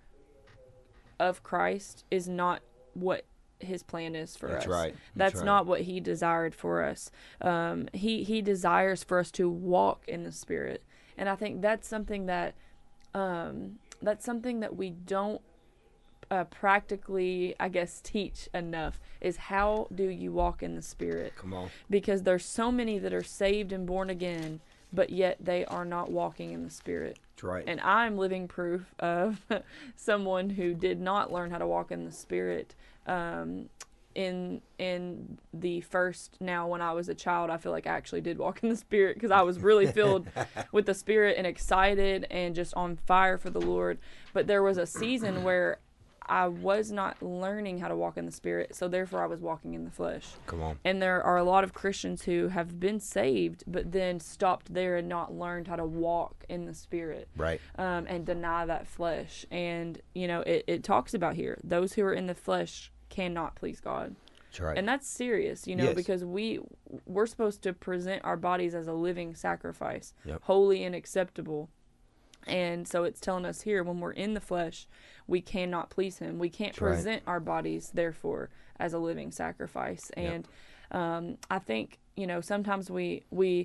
of Christ is not what his plan is for That's us. right. That's, That's right. not what he desired for us. Um, he he desires for us to walk in the Spirit, and I think that's something that um, that's something that we don't uh, practically, I guess, teach enough. Is how do you walk in the Spirit? Come on. Because there's so many that are saved and born again, but yet they are not walking in the Spirit. That's right. And I'm living proof of someone who did not learn how to walk in the Spirit um, in in the first, now when I was a child, I feel like I actually did walk in the Spirit, because I was really filled with the Spirit and excited and just on fire for the Lord. But there was a season where I was not learning how to walk in the Spirit, so therefore I was walking in the flesh. Come on. And there are a lot of Christians who have been saved, but then stopped there and not learned how to walk in the Spirit. Right. Um, and deny that flesh. And, you know, it, it talks about here, those who are in the flesh cannot please God. That's right. And that's serious, you know, Yes. because we, we're supposed to present our bodies as a living sacrifice, Yep. holy and acceptable. And so it's telling us here, when we're in the flesh, we cannot please him. We can't That's right. present our bodies, therefore, as a living sacrifice. And um, I think, you know, sometimes we we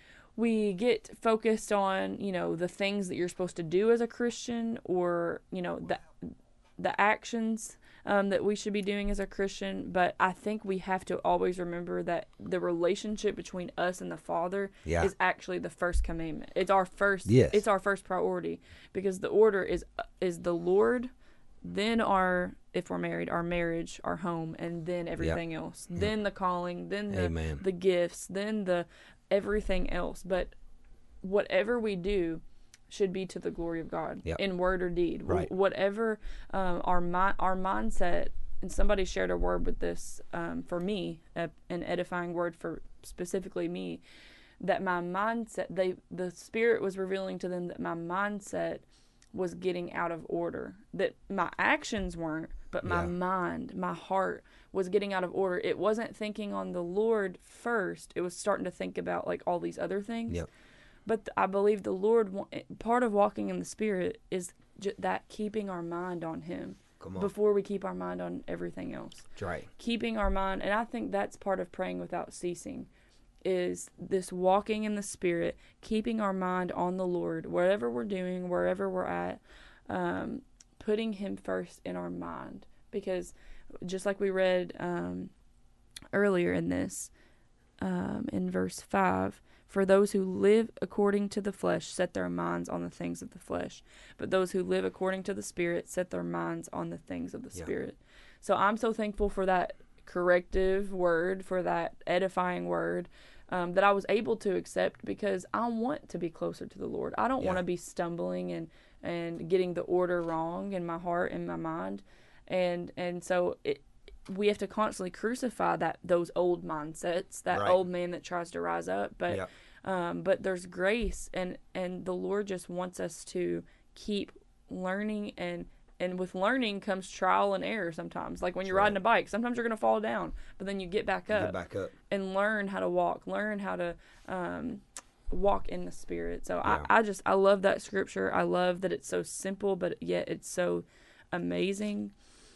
we get focused on, you know, the things that you're supposed to do as a Christian, or, you know, the the actions um, that we should be doing as a Christian. But I think we have to always remember that the relationship between us and the Father Yeah. is actually the first commandment. It's our first. Yes. It's our first priority, because the order is is the Lord, then our, if we're married, our marriage, our home, and then everything else. Then the calling, then the Amen. the gifts, then the everything else. But whatever we do should be to the glory of God, Yep. in word or deed. Wh- Right. Whatever um, our mi- our mindset, and somebody shared a word with this um, for me, a, an edifying word for specifically me, that my mindset, they the Spirit was revealing to them that my mindset was getting out of order, that my actions weren't, but my Yeah. mind, my heart was getting out of order. It wasn't thinking on the Lord first. It was starting to think about like all these other things. Yep. But th- I believe the Lord, wa- part of walking in the Spirit is j- that keeping our mind on Him Come on. before we keep our mind on everything else. That's right. Keeping our mind, and I think that's part of praying without ceasing, is this walking in the Spirit, keeping our mind on the Lord, whatever we're doing, wherever we're at, um, putting Him first in our mind. Because just like we read um, earlier in this, um, in verse five, for those who live according to the flesh set their minds on the things of the flesh, but those who live according to the Spirit set their minds on the things of the Yeah. Spirit. So I'm so thankful for that corrective word, for that edifying word, um, that I was able to accept, because I want to be closer to the Lord. I don't Yeah. want to be stumbling and, and getting the order wrong in my heart and my mind. And and so it, we have to constantly crucify that those old mindsets, that Right. old man that tries to rise up. But Yep. um, but there's grace, and and the Lord just wants us to keep learning, and and with learning comes trial and error sometimes. Like when you're That's riding a bike, sometimes you're going to fall down, but then you get back up Get back up. and learn how to walk, learn how to um, walk in the Spirit. So Yeah. I, I just, I love that scripture. I love that it's so simple, but yet it's so amazing.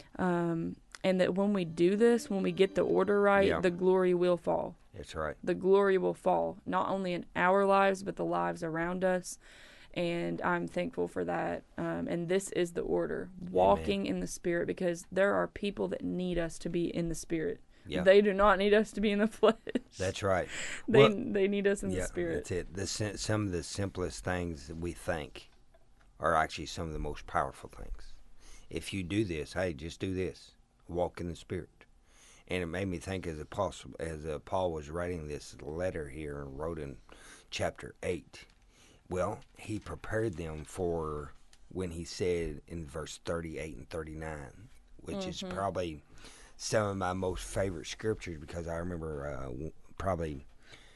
Um, and that when we do this, when we get the order right, Yeah. the glory will fall. That's right. The glory will fall, not only in our lives, but the lives around us. And I'm thankful for that. Um, and this is the order, walking in the Spirit, because there are people that need us to be in the Spirit. Yeah. They do not need us to be in the flesh. That's right. They Well, they need us in yeah, the Spirit. that's it. The, sim- some of the simplest things that we think are actually some of the most powerful things. If you do this, hey, just do this. Walk in the Spirit. And it made me think as Apostle, as uh, Paul was writing this letter here and wrote in chapter eight. Well, he prepared them for when he said in verse thirty-eight and thirty-nine, which is probably some of my most favorite scriptures, because I remember uh, w- probably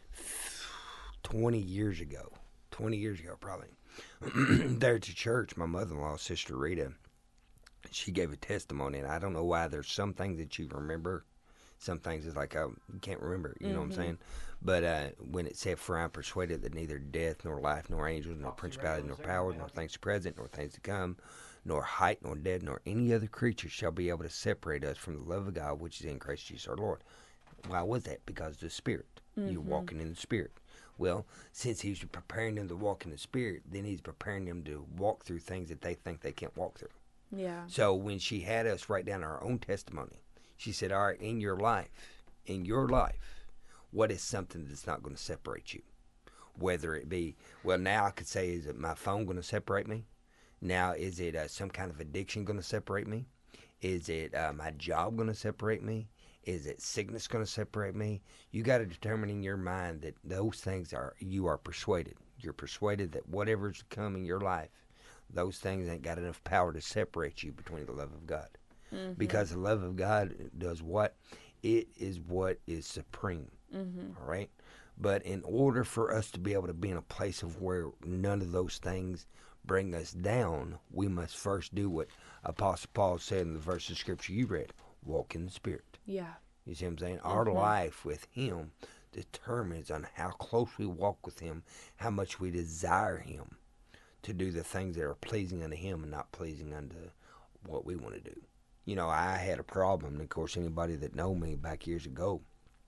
twenty years ago, twenty years ago probably, there at the church, my mother-in-law, Sister Rita, she gave a testimony, and I don't know why there's some things that you remember, some things is like I can't remember, you know what I'm saying? But uh, when it said, for I am persuaded that neither death, nor life, nor angels, nor principalities, nor powers, nor things present, nor things to come, nor height, nor depth, nor any other creature shall be able to separate us from the love of God which is in Christ Jesus our Lord. Why was that? Because of the Spirit. You're walking in the Spirit. Well, since he's preparing them to walk in the Spirit, then he's preparing them to walk through things that they think they can't walk through. Yeah. So when she had us write down our own testimony, she said, all right, in your life, in your life, what is something that's not going to separate you? Whether it be, well, now I could say, is it my phone going to separate me? Now, is it uh, some kind of addiction going to separate me? Is it uh, my job going to separate me? Is it sickness going to separate me? You got to determine in your mind that those things are, you are persuaded. You're persuaded that whatever's come in your life, those things ain't got enough power to separate you between the love of God. Mm-hmm. Because the love of God does what? It is what is supreme. Mm-hmm. All right? But in order for us to be able to be in a place of where none of those things bring us down, we must first do what Apostle Paul said in the verse of Scripture you read, walk in the Spirit. Yeah. You see what I'm saying? Mm-hmm. Our life with Him determines on how close we walk with Him, how much we desire Him to do the things that are pleasing unto Him and not pleasing unto what we want to do. You know, I had a problem, and of course, anybody that know me back years ago,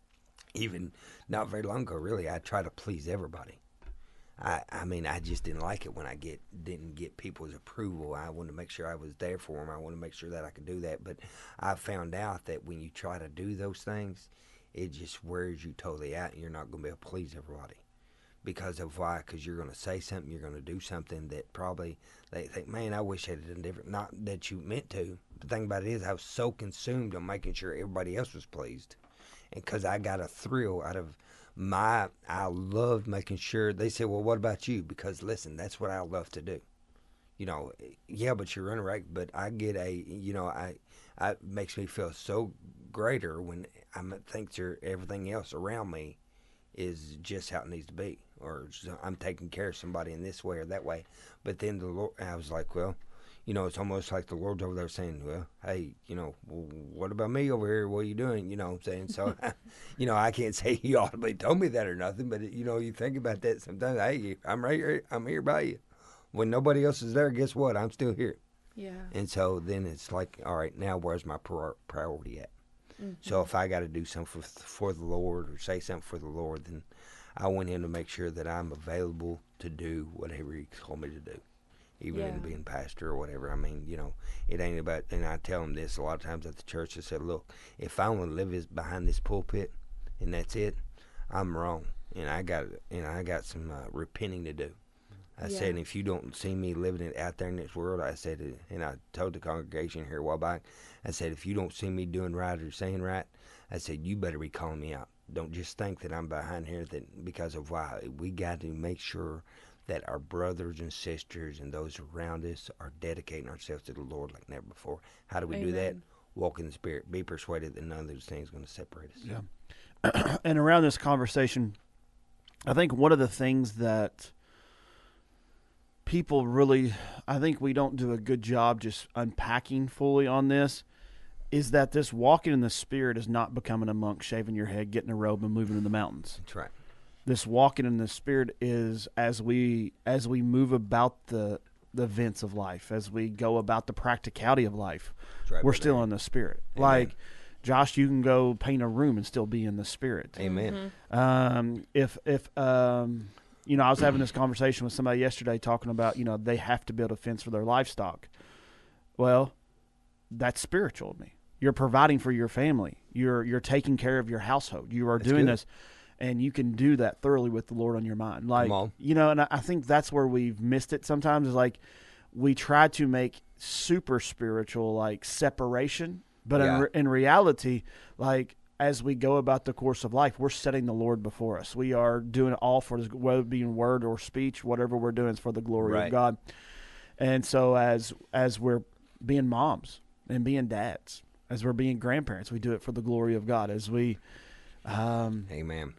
even not very long ago, really, I try to please everybody. I, I mean, I just didn't like it when I get didn't get people's approval. I wanted to make sure I was there for them. I wanted to make sure that I could do that. But I found out that when you try to do those things, it just wears you totally out, and you're not going to be able to please everybody. Because of why? Because you're going to say something, you're going to do something that probably they think, man, I wish I'd done different. Not that you meant to. The thing about it is I was so consumed on making sure everybody else was pleased. And because I got a thrill out of my, I loved making sure. They said, well, what about you? Because, listen, that's what I love to do. You know, yeah, but you're running right. But I get a, you know, I, I it makes me feel so greater when I think everything else around me is just how it needs to be, or I'm taking care of somebody in this way or that way. But then the Lord, I was like, well, you know, it's almost like the Lord's over there saying, well, hey, you know, well, what about me over here? What are you doing? You know what I'm saying? So, you know, I can't say he audibly told me that or nothing, but, you know, you think about that sometimes. Hey, I'm right here. I'm here by you. When nobody else is there, guess what? I'm still here. Yeah. And so then it's like, all right, now where's my priority at? Mm-hmm. So if I got to do something for, for the Lord or say something for the Lord, then I want Him to make sure that I'm available to do whatever He told me to do, even yeah. in being pastor or whatever. I mean, you know, it ain't about, and I tell them this a lot of times at the church. I said, look, if I want to live is behind this pulpit and that's it, I'm wrong. And I got, and I got some uh, repenting to do. I yeah. said, if you don't see me living it out there in this world, I said, and I told the congregation here a while back, I said, if you don't see me doing right or saying right, I said, you better be calling me out. Don't just think that I'm behind here that because of why. We got to make sure that our brothers and sisters and those around us are dedicating ourselves to the Lord like never before. How do we Amen. do that? Walk in the Spirit. Be persuaded that none of those things are going to separate us. Yeah. And around this conversation, I think one of the things that people really, I think we don't do a good job just unpacking fully on this, is that this walking in the Spirit is not becoming a monk, shaving your head, getting a robe, and moving in the mountains. That's right. This walking in the Spirit is as we as we move about the the events of life, as we go about the practicality of life, right, we're still in the Spirit. Amen. Like, Josh, you can go paint a room and still be in the Spirit. Amen. Mm-hmm. Um, if if um, you know, I was having this conversation with somebody yesterday talking about, you know, they have to build a fence for their livestock. Well, that's spiritual to me. You're providing for your family. You're you're taking care of your household. You are that's doing good. this, and you can do that thoroughly with the Lord on your mind. Like, you know, and I, I think that's where we've missed it sometimes, is like we try to make super spiritual, like, separation. But yeah. in, in reality, like, as we go about the course of life, we're setting the Lord before us. We are doing it all for His, whether it be in word or speech, whatever we're doing is for the glory right. of God. And so as as we're being moms and being dads, as we're being grandparents, we do it for the glory of God. As we, um, Amen.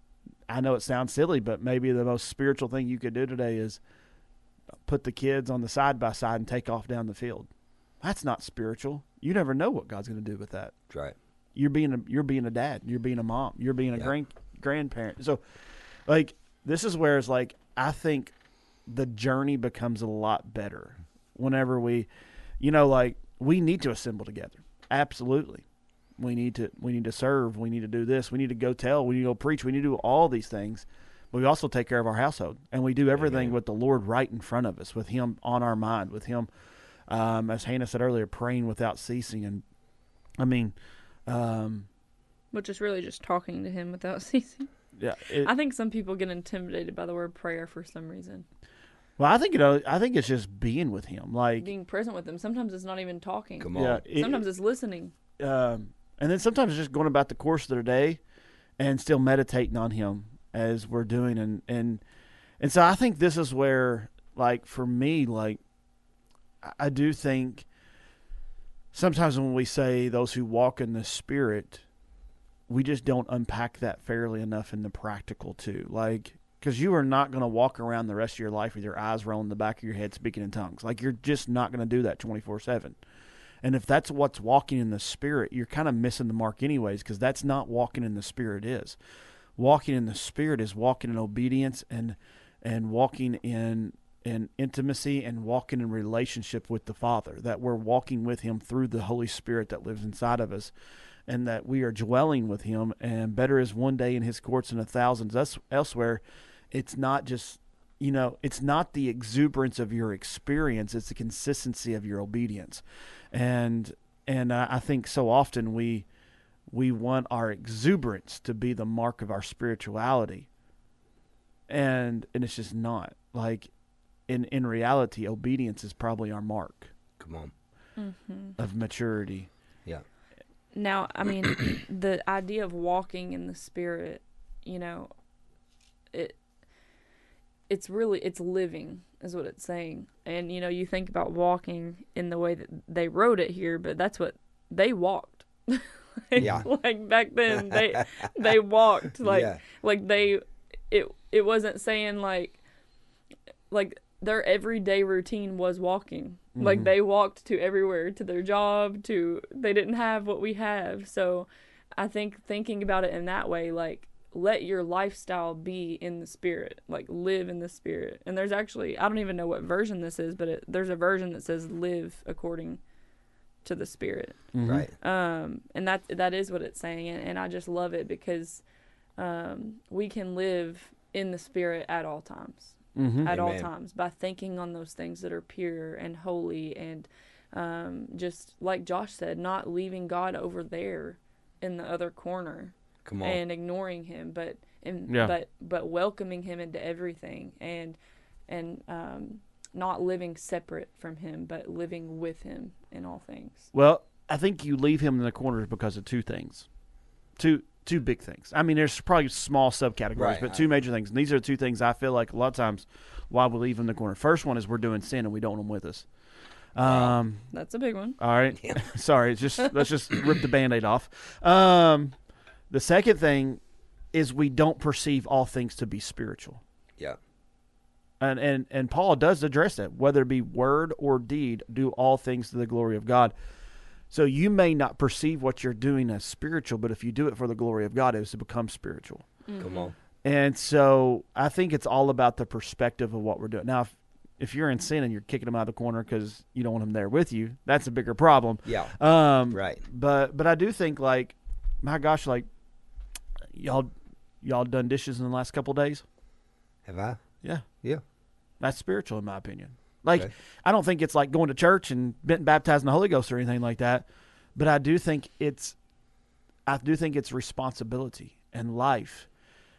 I know it sounds silly, but maybe the most spiritual thing you could do today is put the kids on the side by side and take off down the field. That's not spiritual. You never know what God's going to do with that. That's right. You're being a, you're being a dad. You're being a mom. You're being a yeah. grand grandparent. So, like, this is where it's like, I think the journey becomes a lot better whenever we, you know, like, we need to assemble together. Absolutely. We need to we need to serve. We need to do this. We need to go tell. We need to go preach. We need to do all these things. But we also take care of our household. And we do everything Amen. with the Lord right in front of us, with Him on our mind, with Him, um, as Hannah said earlier, praying without ceasing. And, I mean... Um, Which is really just talking to Him without ceasing. Yeah. It, I think some people get intimidated by the word prayer for some reason. Well, I think you know. I think it's just being with Him, like being present with Him. Sometimes it's not even talking. Come on. Yeah, it, Sometimes it's listening. Um, And then sometimes just going about the course of their day and still meditating on him as we're doing. And, and, and so I think this is where, like, for me, like, I do think sometimes when we say those who walk in the Spirit, we just don't unpack that fairly enough in the practical too. Like, because you are not going to walk around the rest of your life with your eyes rolling in the back of your head speaking in tongues. Like, you're just not going to do that twenty-four seven. And if that's what's walking in the Spirit, you're kind of missing the mark anyways, because that's not walking in the Spirit is. Walking in the Spirit is walking in obedience and and walking in in intimacy and walking in relationship with the Father, that we're walking with him through the Holy Spirit that lives inside of us, and that we are dwelling with him, and better is one day in his courts than a thousand elsewhere. It's not just, you know, it's not the exuberance of your experience, it's the consistency of your obedience. And and I think so often we we want our exuberance to be the mark of our spirituality. And and it's just not. Like, in in reality, obedience is probably our mark. Come on. Mm-hmm. Of maturity. Yeah. Now, I mean, the idea of walking in the Spirit, you know, it it's really, it's living is what it's saying. And, you know, you think about walking in the way that they wrote it here, but that's what they walked. like, Yeah. Like back then, they they walked. Like, Yeah. like they, it it wasn't saying like, like their everyday routine was walking. Mm-hmm. Like, they walked to everywhere, to their job, to, they didn't have what we have. So I think thinking about it in that way, like, let your lifestyle be in the Spirit, like, live in the Spirit. And there's actually, I don't even know what version this is, but it, there's a version that says live according to the Spirit. Mm-hmm. Right. Um, and that, that is what it's saying. And, and I just love it because, um, we can live in the Spirit at all times. Mm-hmm. At Amen. all times, by thinking on those things that are pure and holy, and um, just like Josh said, not leaving God over there in the other corner. Come on. And ignoring him, but and Yeah. but but welcoming him into everything, and and um, not living separate from him, but living with him in all things. Well, I think you leave him in the corners because of two things. Two two big things. I mean, there's probably small subcategories, Right. but two major things. And these are the two things I feel like a lot of times why we leave him in the corner. First one is we're doing sin and we don't want him with us. Um, That's a big one. all right. Yeah. Sorry. It's just let's just rip the Band-Aid off. Um, the second thing is we don't perceive all things to be spiritual. Yeah. And, and and Paul does address that, whether it be word or deed, do all things to the glory of God. So you may not perceive what you're doing as spiritual, but if you do it for the glory of God, it's to become spiritual. Mm-hmm. Come on. And so I think it's all about the perspective of what we're doing. Now, if, if you're in sin and you're kicking them out of the corner because you don't want them there with you, that's a bigger problem. Yeah. Um, Right. But but I do think, like, my gosh, like, y'all y'all done dishes in the last couple of days? Have I? Yeah. Yeah. That's spiritual in my opinion. Like, Okay. I don't think it's like going to church and being baptized in the Holy Ghost or anything like that, but I do think it's, I do think it's responsibility and life,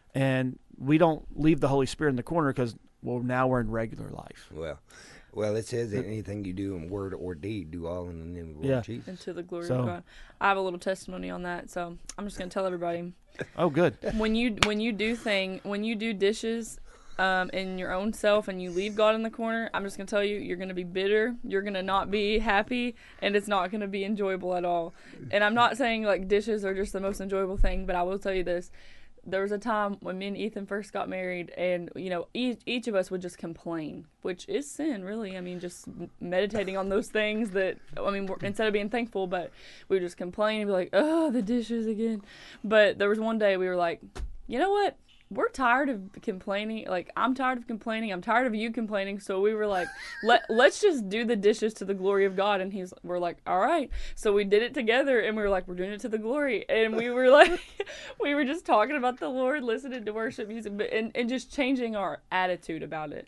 and we don't leave the Holy Spirit in the corner because, well, now we're in regular life. Well, well, it says that anything you do in word or deed, do all in the name of the Lord Yeah. Jesus. And to the glory So- of God. I have a little testimony on that, so I'm just gonna tell everybody. Oh, good. when you when you do thing when you do dishes um in your own self and you leave God in the corner, I'm just gonna tell you, you're gonna be bitter, you're gonna not be happy, and it's not gonna be enjoyable at all. And I'm not saying like dishes are just the most enjoyable thing, but I will tell you this: there was a time when me and Ethan first got married, and you know each, each of us would just complain, which is sin, really. I mean, just meditating on those things that, I mean, we're, instead of being thankful, but we would just complain and be like, oh, the dishes again. But there was one day we were like, you know what? We're tired of complaining. Like, I'm tired of complaining. I'm tired of you complaining. So we were like, let, let's just do the dishes to the glory of God. And he's, we're like, all right. So we did it together, and we were like, we're doing it to the glory. And we were like, we were just talking about the Lord, listening to worship music, but, and, and just changing our attitude about it. Yeah.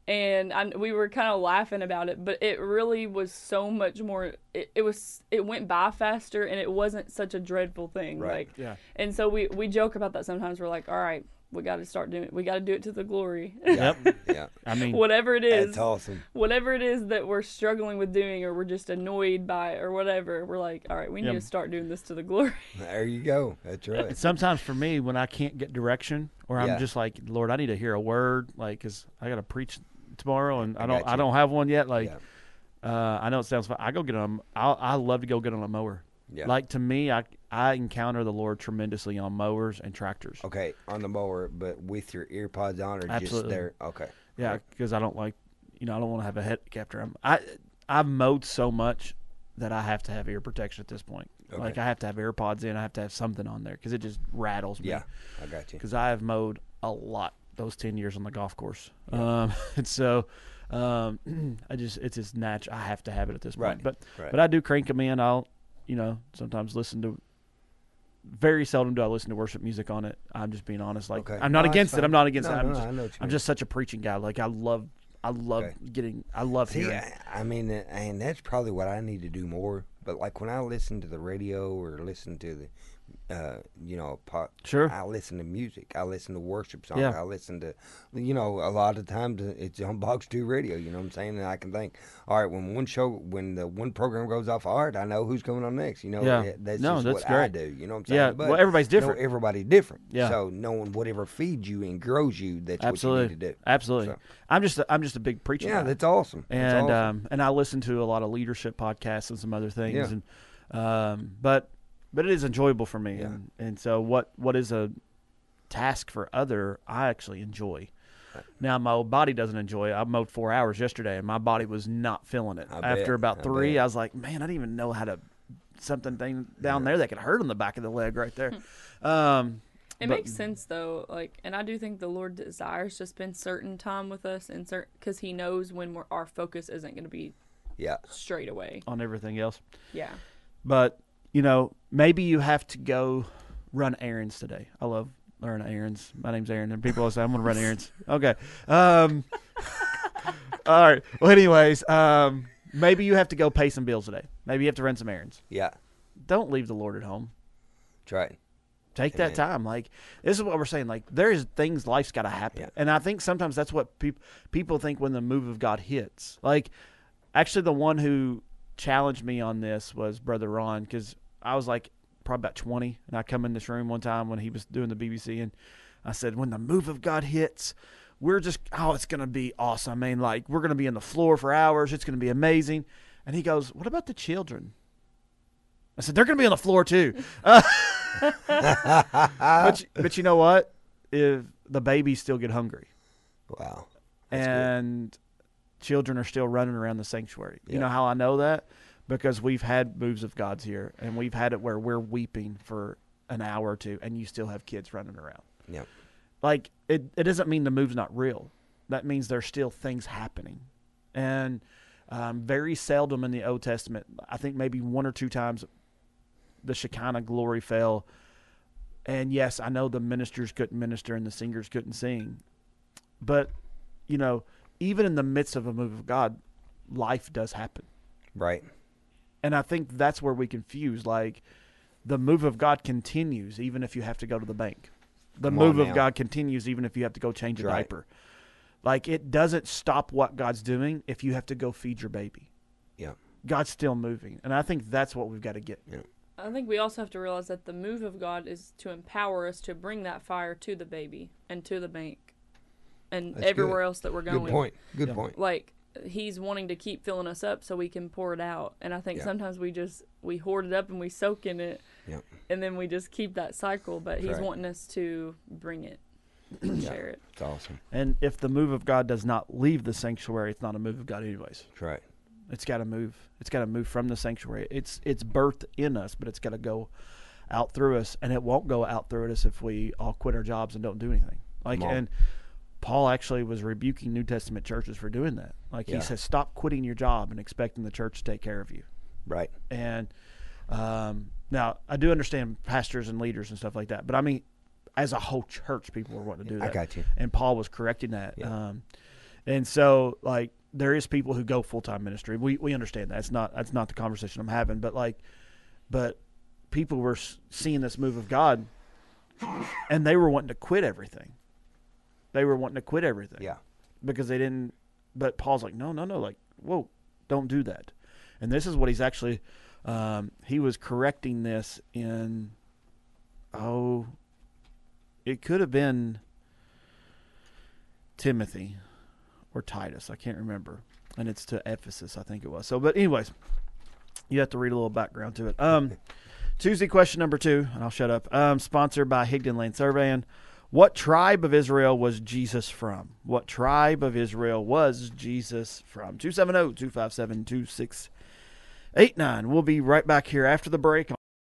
and I, we were kind of laughing about it, but it really was so much more. It, it was it went by faster, and it wasn't such a dreadful thing. Right. Like, Yeah. and so we we joke about that sometimes. We're like, all right, we got to start doing it. We got to do it to the glory. Yep. Yeah. I mean, Whatever it is, That's awesome. whatever it is that we're struggling with doing, or we're just annoyed by, or whatever, we're like, all right, we Yep. need to start doing this to the glory. There you go. That's right. sometimes for me, when I can't get direction, or I'm Yeah. just like, Lord, I need to hear a word, like, cause I got to preach tomorrow, and I, I don't, got I you. don't have one yet. Like, Yeah. uh, I know it sounds fun. I go get on. I I love to go get on a mower. Yeah. Like, to me, I I encounter the Lord tremendously on mowers and tractors. Okay, on the mower, but with your ear pods on, or just Absolutely. there? Okay. Yeah, Right. because I don't like, you know, I don't want to have a headache after I'm. I I've mowed so much that I have to have ear protection at this point. Okay. Like, I have to have AirPods in. I have to have something on there because it just rattles me. Yeah, I got you. Because I have mowed a lot those ten years on the golf course. Um, and so um, I just, it's just natural. I have to have it at this point. Right, But right. but I do crank them in. I'll, you know, sometimes listen to, very seldom do I listen to worship music on it. I'm just being honest. Like, Okay. I'm not No, that's against it. fine. I'm not against No, it. I'm no, just, I know what you I'm mean. just such a preaching guy. Like, I love, I love Okay. getting, I love See, hearing. I, I mean, uh, and that's probably what I need to do more. But like when I listen to the radio or listen to the, uh, you know, pop, Sure. I listen to music. I listen to worship songs. Yeah. I listen to, you know, a lot of times it's on Box Two Radio. You know what I'm saying? And I can think, all right, when one show, when the one program goes off, all right, I know who's coming on next. You know, Yeah. it- that's No, just that's what great. I do. You know what I'm saying? Yeah, But well, everybody's no, different. everybody's different. Yeah. So knowing whatever feeds you and grows you, that's Absolutely. what you need to do. Absolutely. So- I'm just, a, I'm just a big preaching Yeah, guy. that's awesome. That's and awesome. um, and I listen to a lot of leadership podcasts and some other things, Yeah. and um, but but it is enjoyable for me, Yeah. and, and so what what is a task for other, I actually enjoy. Right. Now my old body doesn't enjoy it. I mowed four hours yesterday, and my body was not feeling it. I After bet, about I three, bet. I was like, man, I didn't even know how to something thing down there that could hurt on the back of the leg right there. um, It But- makes sense though, like, and I do think the Lord desires to spend certain time with us, and certain because He knows when we're, our focus isn't going to be Yeah. straight away. on everything else. Yeah, But, you know, maybe you have to go run errands today. I love running errands. My name's Aaron, and people will say, I'm going to run errands. Okay. Um, all right. Well, anyways, um, maybe you have to go pay some bills today. Maybe you have to run some errands. Yeah. Don't leave the Lord at home. That's right. Take that Amen. time. Like, this is what we're saying. Like, there's things, life's got to happen. Yeah. And I think sometimes that's what peop- people think when the move of God hits. Like, actually, the one who challenged me on this was Brother Ron, because I was like probably about twenty, and I come in this room one time when he was doing the B B C, and I said, when the move of God hits, we're just, oh, it's going to be awesome. I mean, like, we're going to be on the floor for hours. It's going to be amazing. And he goes, what about the children? I said, they're going to be on the floor too. Uh, but, but you know what? If the babies still get hungry, Wow. That's good. and children are still running around the sanctuary. You Yeah. know how I know that? Because we've had moves of God's here, and we've had it where we're weeping for an hour or two, and you still have kids running around. Yeah. Like, it, it doesn't mean the move's not real. That means there's still things happening. And um, very seldom in the Old Testament, I think maybe one or two times, the Shekinah glory fell. And yes, I know the ministers couldn't minister and the singers couldn't sing. But, you know, even in the midst of a move of God, life does happen. Right. And I think that's where we confuse. Like, the move of God continues even if you have to go to the bank. The Come on move of now. God continues even if you have to go change a Right. diaper. Like, it doesn't stop what God's doing if you have to go feed your baby. Yeah. God's still moving. And I think that's what we've got to get. I think we also have to realize that the move of God is to empower us to bring that fire to the baby and to the bank and That's everywhere good. else that we're going. Good point. Good Yeah. point. Like, He's wanting to keep filling us up so we can pour it out. And I think Yeah. sometimes we just we hoard it up and we soak in it, Yep. and then we just keep that cycle. But He's right. wanting us to bring it and share it. It's awesome. And if the move of God does not leave the sanctuary, it's not a move of God anyways. That's right. It's got to move. It's got to move from the sanctuary. It's it's birthed in us, but it's got to go out through us, and it won't go out through us if we all quit our jobs and don't do anything. Like, Come on. and Paul actually was rebuking New Testament churches for doing that. Like, Yeah. he says, stop quitting your job and expecting the church to take care of you. Right. And um, now I do understand pastors and leaders and stuff like that, but I mean, as a whole church, people were wanting to do I that. got you. And Paul was correcting that. Yeah. Um, And so, like, there is people who go full-time ministry. We we understand that. It's not, that's not the conversation I'm having. But, like, but people were seeing this move of God, and they were wanting to quit everything. They were wanting to quit everything. Yeah. Because they didn't, but Paul's like, no, no, no, like, whoa, don't do that. And this is what he's actually, um, he was correcting this in, oh, it could have been Timothy or Titus. I can't remember. And it's to Ephesus, I think it was. So, but anyways, you have to read a little background to it. Um, Tuesday question number two, and I'll shut up. Um, sponsored by Higdon Lane Surveying. What tribe of Israel was Jesus from? What tribe of Israel was Jesus from? two seven zero, two five seven, two six eight nine. We'll be right back here after the break.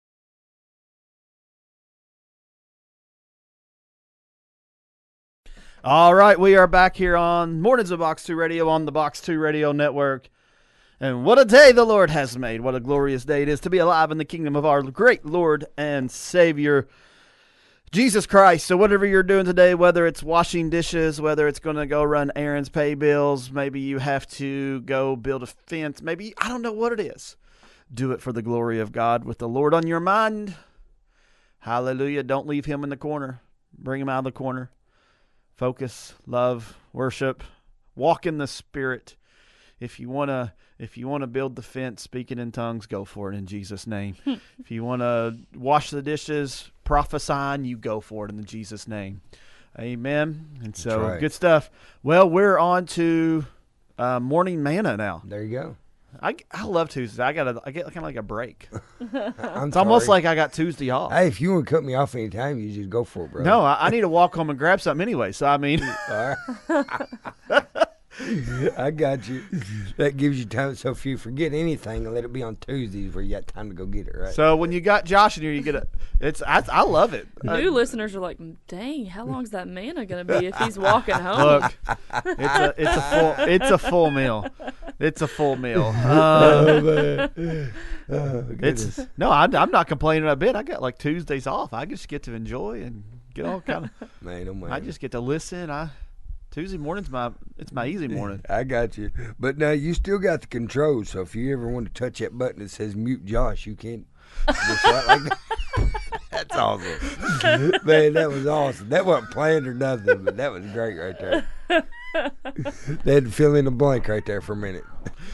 All right, we are back here on Mornings of Box two Radio on the Box two Radio Network. And what a day the Lord has made. What a glorious day it is to be alive in the kingdom of our great Lord and Savior, Jesus Christ. So whatever you're doing today, whether it's washing dishes, whether it's going to go run errands, pay bills, maybe you have to go build a fence, maybe, I don't know what it is. Do it for the glory of God with the Lord on your mind. Hallelujah. Don't leave him in the corner. Bring him out of the corner. Focus, love, worship, walk in the Spirit. If you want to if you want to build the fence, speaking in tongues, go for it in Jesus' name. If you want to wash the dishes, prophesying, you go for it in Jesus' name. Amen. And so, right. Good stuff. Well, we're on to uh, morning manna now. There you go. I, I love Tuesday. I got a, I get kind of like a break. I'm It's almost like I got Tuesday off. Hey, if you want to cut me off anytime, you just go for it, bro. No, I, I need to walk home and grab something anyway. So, I mean. All right. I got you. That gives you time. So if you forget anything, let it be on Tuesdays where you got time to go get it, right? So when you got Josh in here, you get a. It's I, I love it. New Uh, listeners are like, dang, how long's that manna gonna be if he's walking home? Look, it's a it's a full it's a full meal. It's a full meal. Oh, Uh, man. Oh, goodness. it's no, I'm, I'm not complaining a bit. I got like Tuesdays off. I just get to enjoy and get all kind of. Man, oh, man. I just get to listen. I Tuesday morning's my it's my easy morning. I got you. But now you still got the control, so if you ever want to touch that button that says mute Josh, you can. Just right like that. That's awesome. Man, that was awesome. That wasn't planned or nothing, but that was great right there. They had to fill in a blank right there for a minute.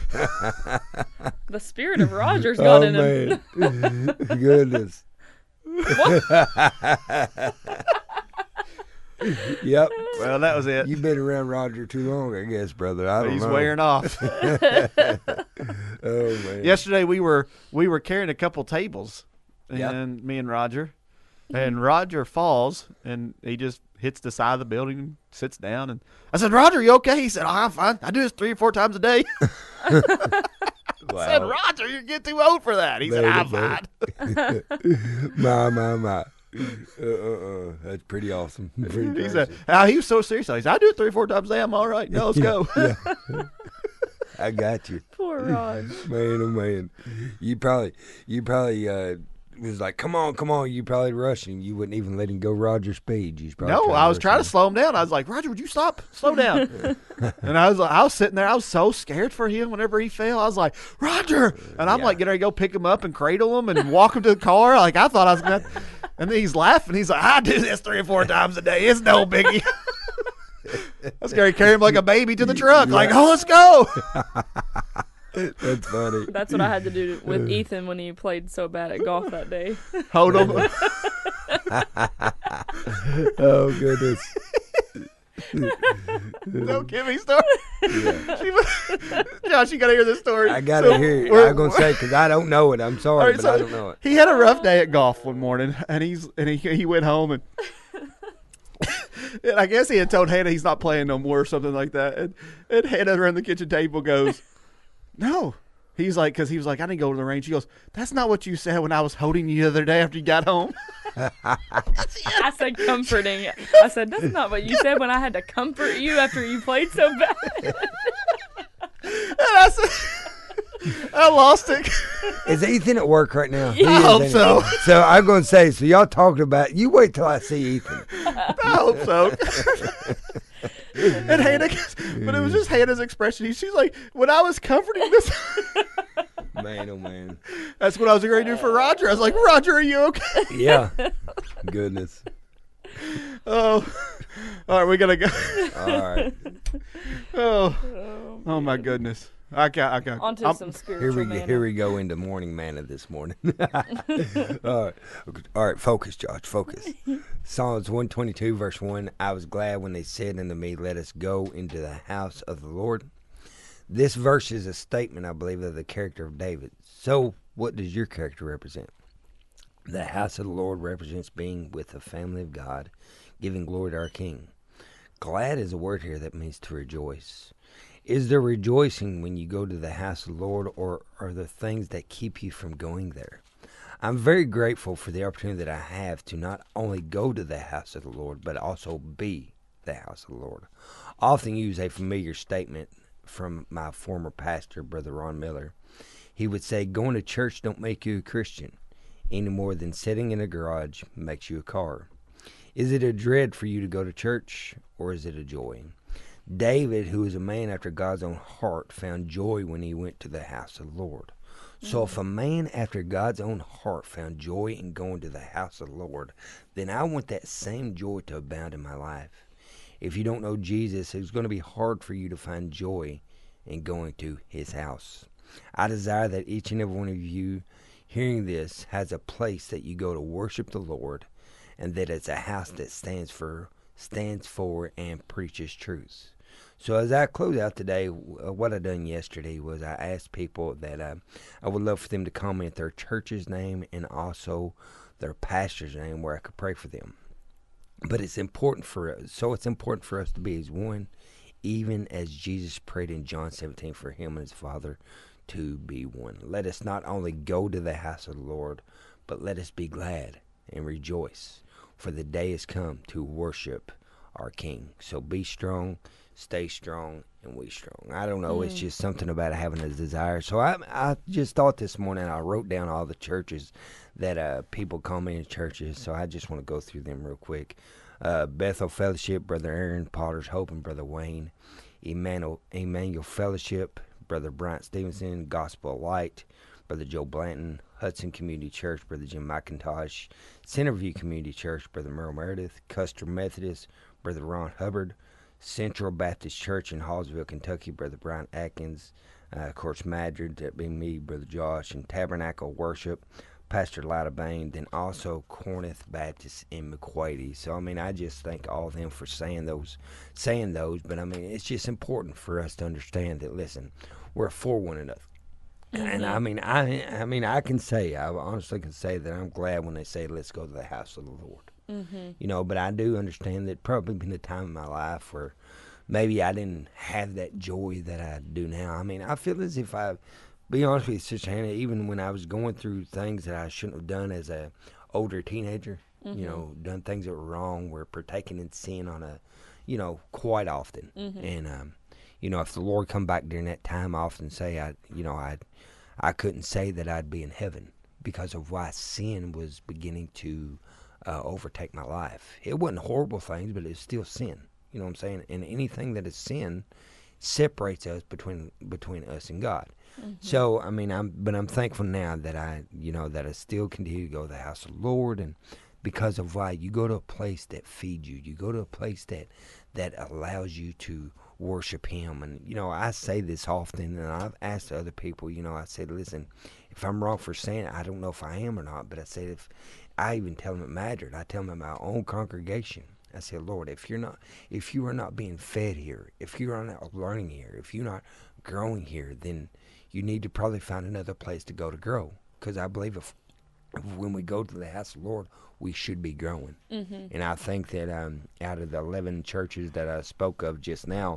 The spirit of Rogers got Oh, in him. man. Goodness. Yep. Well, that was it. You've been around Roger too long, I guess, brother. I don't He's know. wearing off. Oh, man. Yesterday we were we were carrying a couple tables, and Yep. me and Roger, and Roger falls and he just hits the side of the building and sits down. And I said, "Roger, you okay?" He said, "Oh, I'm fine. I do this three or four times a day." I said, "Roger, you get too old for that." He said, Man, "I'm man. fine." My, my, my. Uh, uh, uh. That's pretty awesome. Pretty He crazy. said, uh, he was so serious. He said, "I do it three or four times a day. I'm all right. No, let's go." Yeah. I got you. Poor Rog. Man, oh, man. You probably, you probably, uh, was like, come on, come on. You probably rushing. You wouldn't even let him go Roger speed. You was probably No, I was trying to rush slow him down. I was like, "Roger, would you stop? Slow down." And I was like, I was sitting there. I was so scared for him whenever he fell. I was like, "Roger," and I'm Yeah. like getting ready to go pick him up and cradle him and walk him to the car. Like I thought I was gonna. And then he's laughing. He's like, "I do this three or four times a day. It's no biggie." I was going to carry him like a baby to the truck. Like, "Oh, let's go." it. That's funny. That's what I had to do with Ethan when he played so bad at golf that day. Hold him. Oh, goodness. No Kimmy story. She was- Josh, you got to hear this story. I got to So, hear it. we're- I'm going to say because I don't know it. I'm sorry, All right, but so I don't know it. He had a rough day at golf one morning, and he's and he he went home and, and I guess he had told Hannah he's not playing no more or something like that. And, and Hannah around the kitchen table goes, "No." He's like, because he was like, "I didn't go to the range." She goes, "That's not what you said when I was holding you the other day after you got home." I said comforting. I said, that's not what you said when I had to comfort you after you played so bad. And I said, I lost it. Is Ethan at work right now? Yeah. He I is, hope ain't he? so. So I'm going to say, so y'all talking about, you wait till I see Ethan. I hope so. and Hannah, but it was just Hannah's expression. She's like, when I was comforting this, Man, oh man. that's what I was going to do for Roger. I was like, Roger, are you okay? Yeah. Goodness. Oh, all right, we gotta go. All right. Oh, Oh, oh my goodness. I got, I got. onto I'm- some Here spiritual we manna. here we go into morning manna this morning. All right, all right. Focus, Josh. Focus. Psalms one twenty-two, verse one. I was glad when they said unto me, "Let us go into the house of the Lord." This verse is a statement, I believe, of the character of David. So, what does your character represent? The house of the Lord represents being with the family of God, giving glory to our King. Glad is a word here that means to rejoice. Is there rejoicing when you go to the house of the Lord, or are there things that keep you from going there? I'm very grateful for the opportunity that I have to not only go to the house of the Lord, but also be the house of the Lord. I often use a familiar statement from my former pastor, Brother Ron Miller. He would say, going to church don't make you a Christian any more than sitting in a garage makes you a car. Is it a dread for you to go to church, or is it a joy? David, who is a man after God's own heart, found joy when he went to the house of the Lord. So if a man after God's own heart found joy in going to the house of the Lord, then I want that same joy to abound in my life. If you don't know Jesus, it's going to be hard for you to find joy in going to his house. I desire that each and every one of you hearing this has a place that you go to worship the Lord, and that it's a house that stands for stands for and preaches truth. So as I close out today, what I done yesterday was I asked people that uh, I would love for them to comment their church's name and also their pastor's name where I could pray for them. But it's important for us, so it's important for us to be as one, even as Jesus prayed in John seventeen for him and his Father to be one. Let us not only go to the house of the Lord, but let us be glad and rejoice, for the day has come to worship our King. So be strong, stay strong, and we strong. I don't know, mm. It's just something about having a desire. So I I just thought this morning, I wrote down all the churches that uh, people call me in churches, so I just want to go through them real quick. Uh, Bethel Fellowship, Brother Aaron, Potter's Hope, and Brother Wayne. Emmanuel, Emmanuel Fellowship, Brother Bryant Stevenson. Gospel Light, Brother Joe Blanton. Hudson Community Church, Brother Jim McIntosh. Centerview Community Church, Brother Merle Meredith. Custer Methodist, Brother Ron Hubbard. Central Baptist Church in Hallsville, Kentucky, Brother Brian Atkins. Uh, of course, Madrid, that being me, Brother Josh. And Tabernacle Worship, Pastor Lida Bain. Then also Corinth Baptist in McQuady. So, I mean, I just thank all of them for saying those, saying those. But, I mean, it's just important for us to understand that, listen, we're for one another. Mm-hmm. And I mean, I, I mean, I can say, I honestly can say that I'm glad when they say, "Let's go to the house of the Lord." Mm-hmm. You know, but I do understand that probably been a time in my life where maybe I didn't have that joy that I do now. I mean, I feel as if I, be honest with you, Sister Hannah, even when I was going through things that I shouldn't have done as a older teenager, mm-hmm. you know, done things that were wrong, were partaking in sin on a, you know, quite often. Mm-hmm. And um, you know, if the Lord come back during that time, I often say, I, you know, I, I couldn't say that I'd be in heaven because of why sin was beginning to uh, overtake my life. It wasn't horrible things, but it's still sin. You know what I'm saying? And anything that is sin separates us between between us and God. Mm-hmm. So I mean, I'm but I'm thankful now that I, you know, that I still continue to go to the house of the Lord, and because of why you go to a place that feeds you, you go to a place that that allows you to worship Him. And you know, I say this often, and I've asked other people. You know, I said, listen, if I'm wrong for saying it, I don't know if I am or not, but I said if I even tell them at Madrid, I tell them at my own congregation. I said, Lord, if you're not, if you are not being fed here, if you are not learning here, if you're not growing here, then you need to probably find another place to go to grow. Because I believe if, if when we go to the house of the Lord, we should be growing. Mm-hmm. And I think that um, out of the eleven churches that I spoke of just now,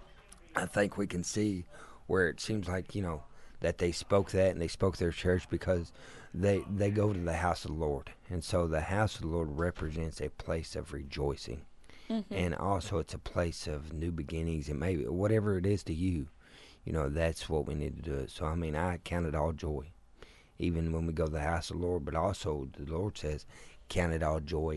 I think we can see where it seems like, you know, that they spoke that and they spoke their church because they they go to the house of the Lord. And so the house of the Lord represents a place of rejoicing. Mm-hmm. And also it's a place of new beginnings, and maybe whatever it is to you, you know, that's what we need to do. So, I mean, I count it all joy, even when we go to the house of the Lord. But also the Lord says, count it all joy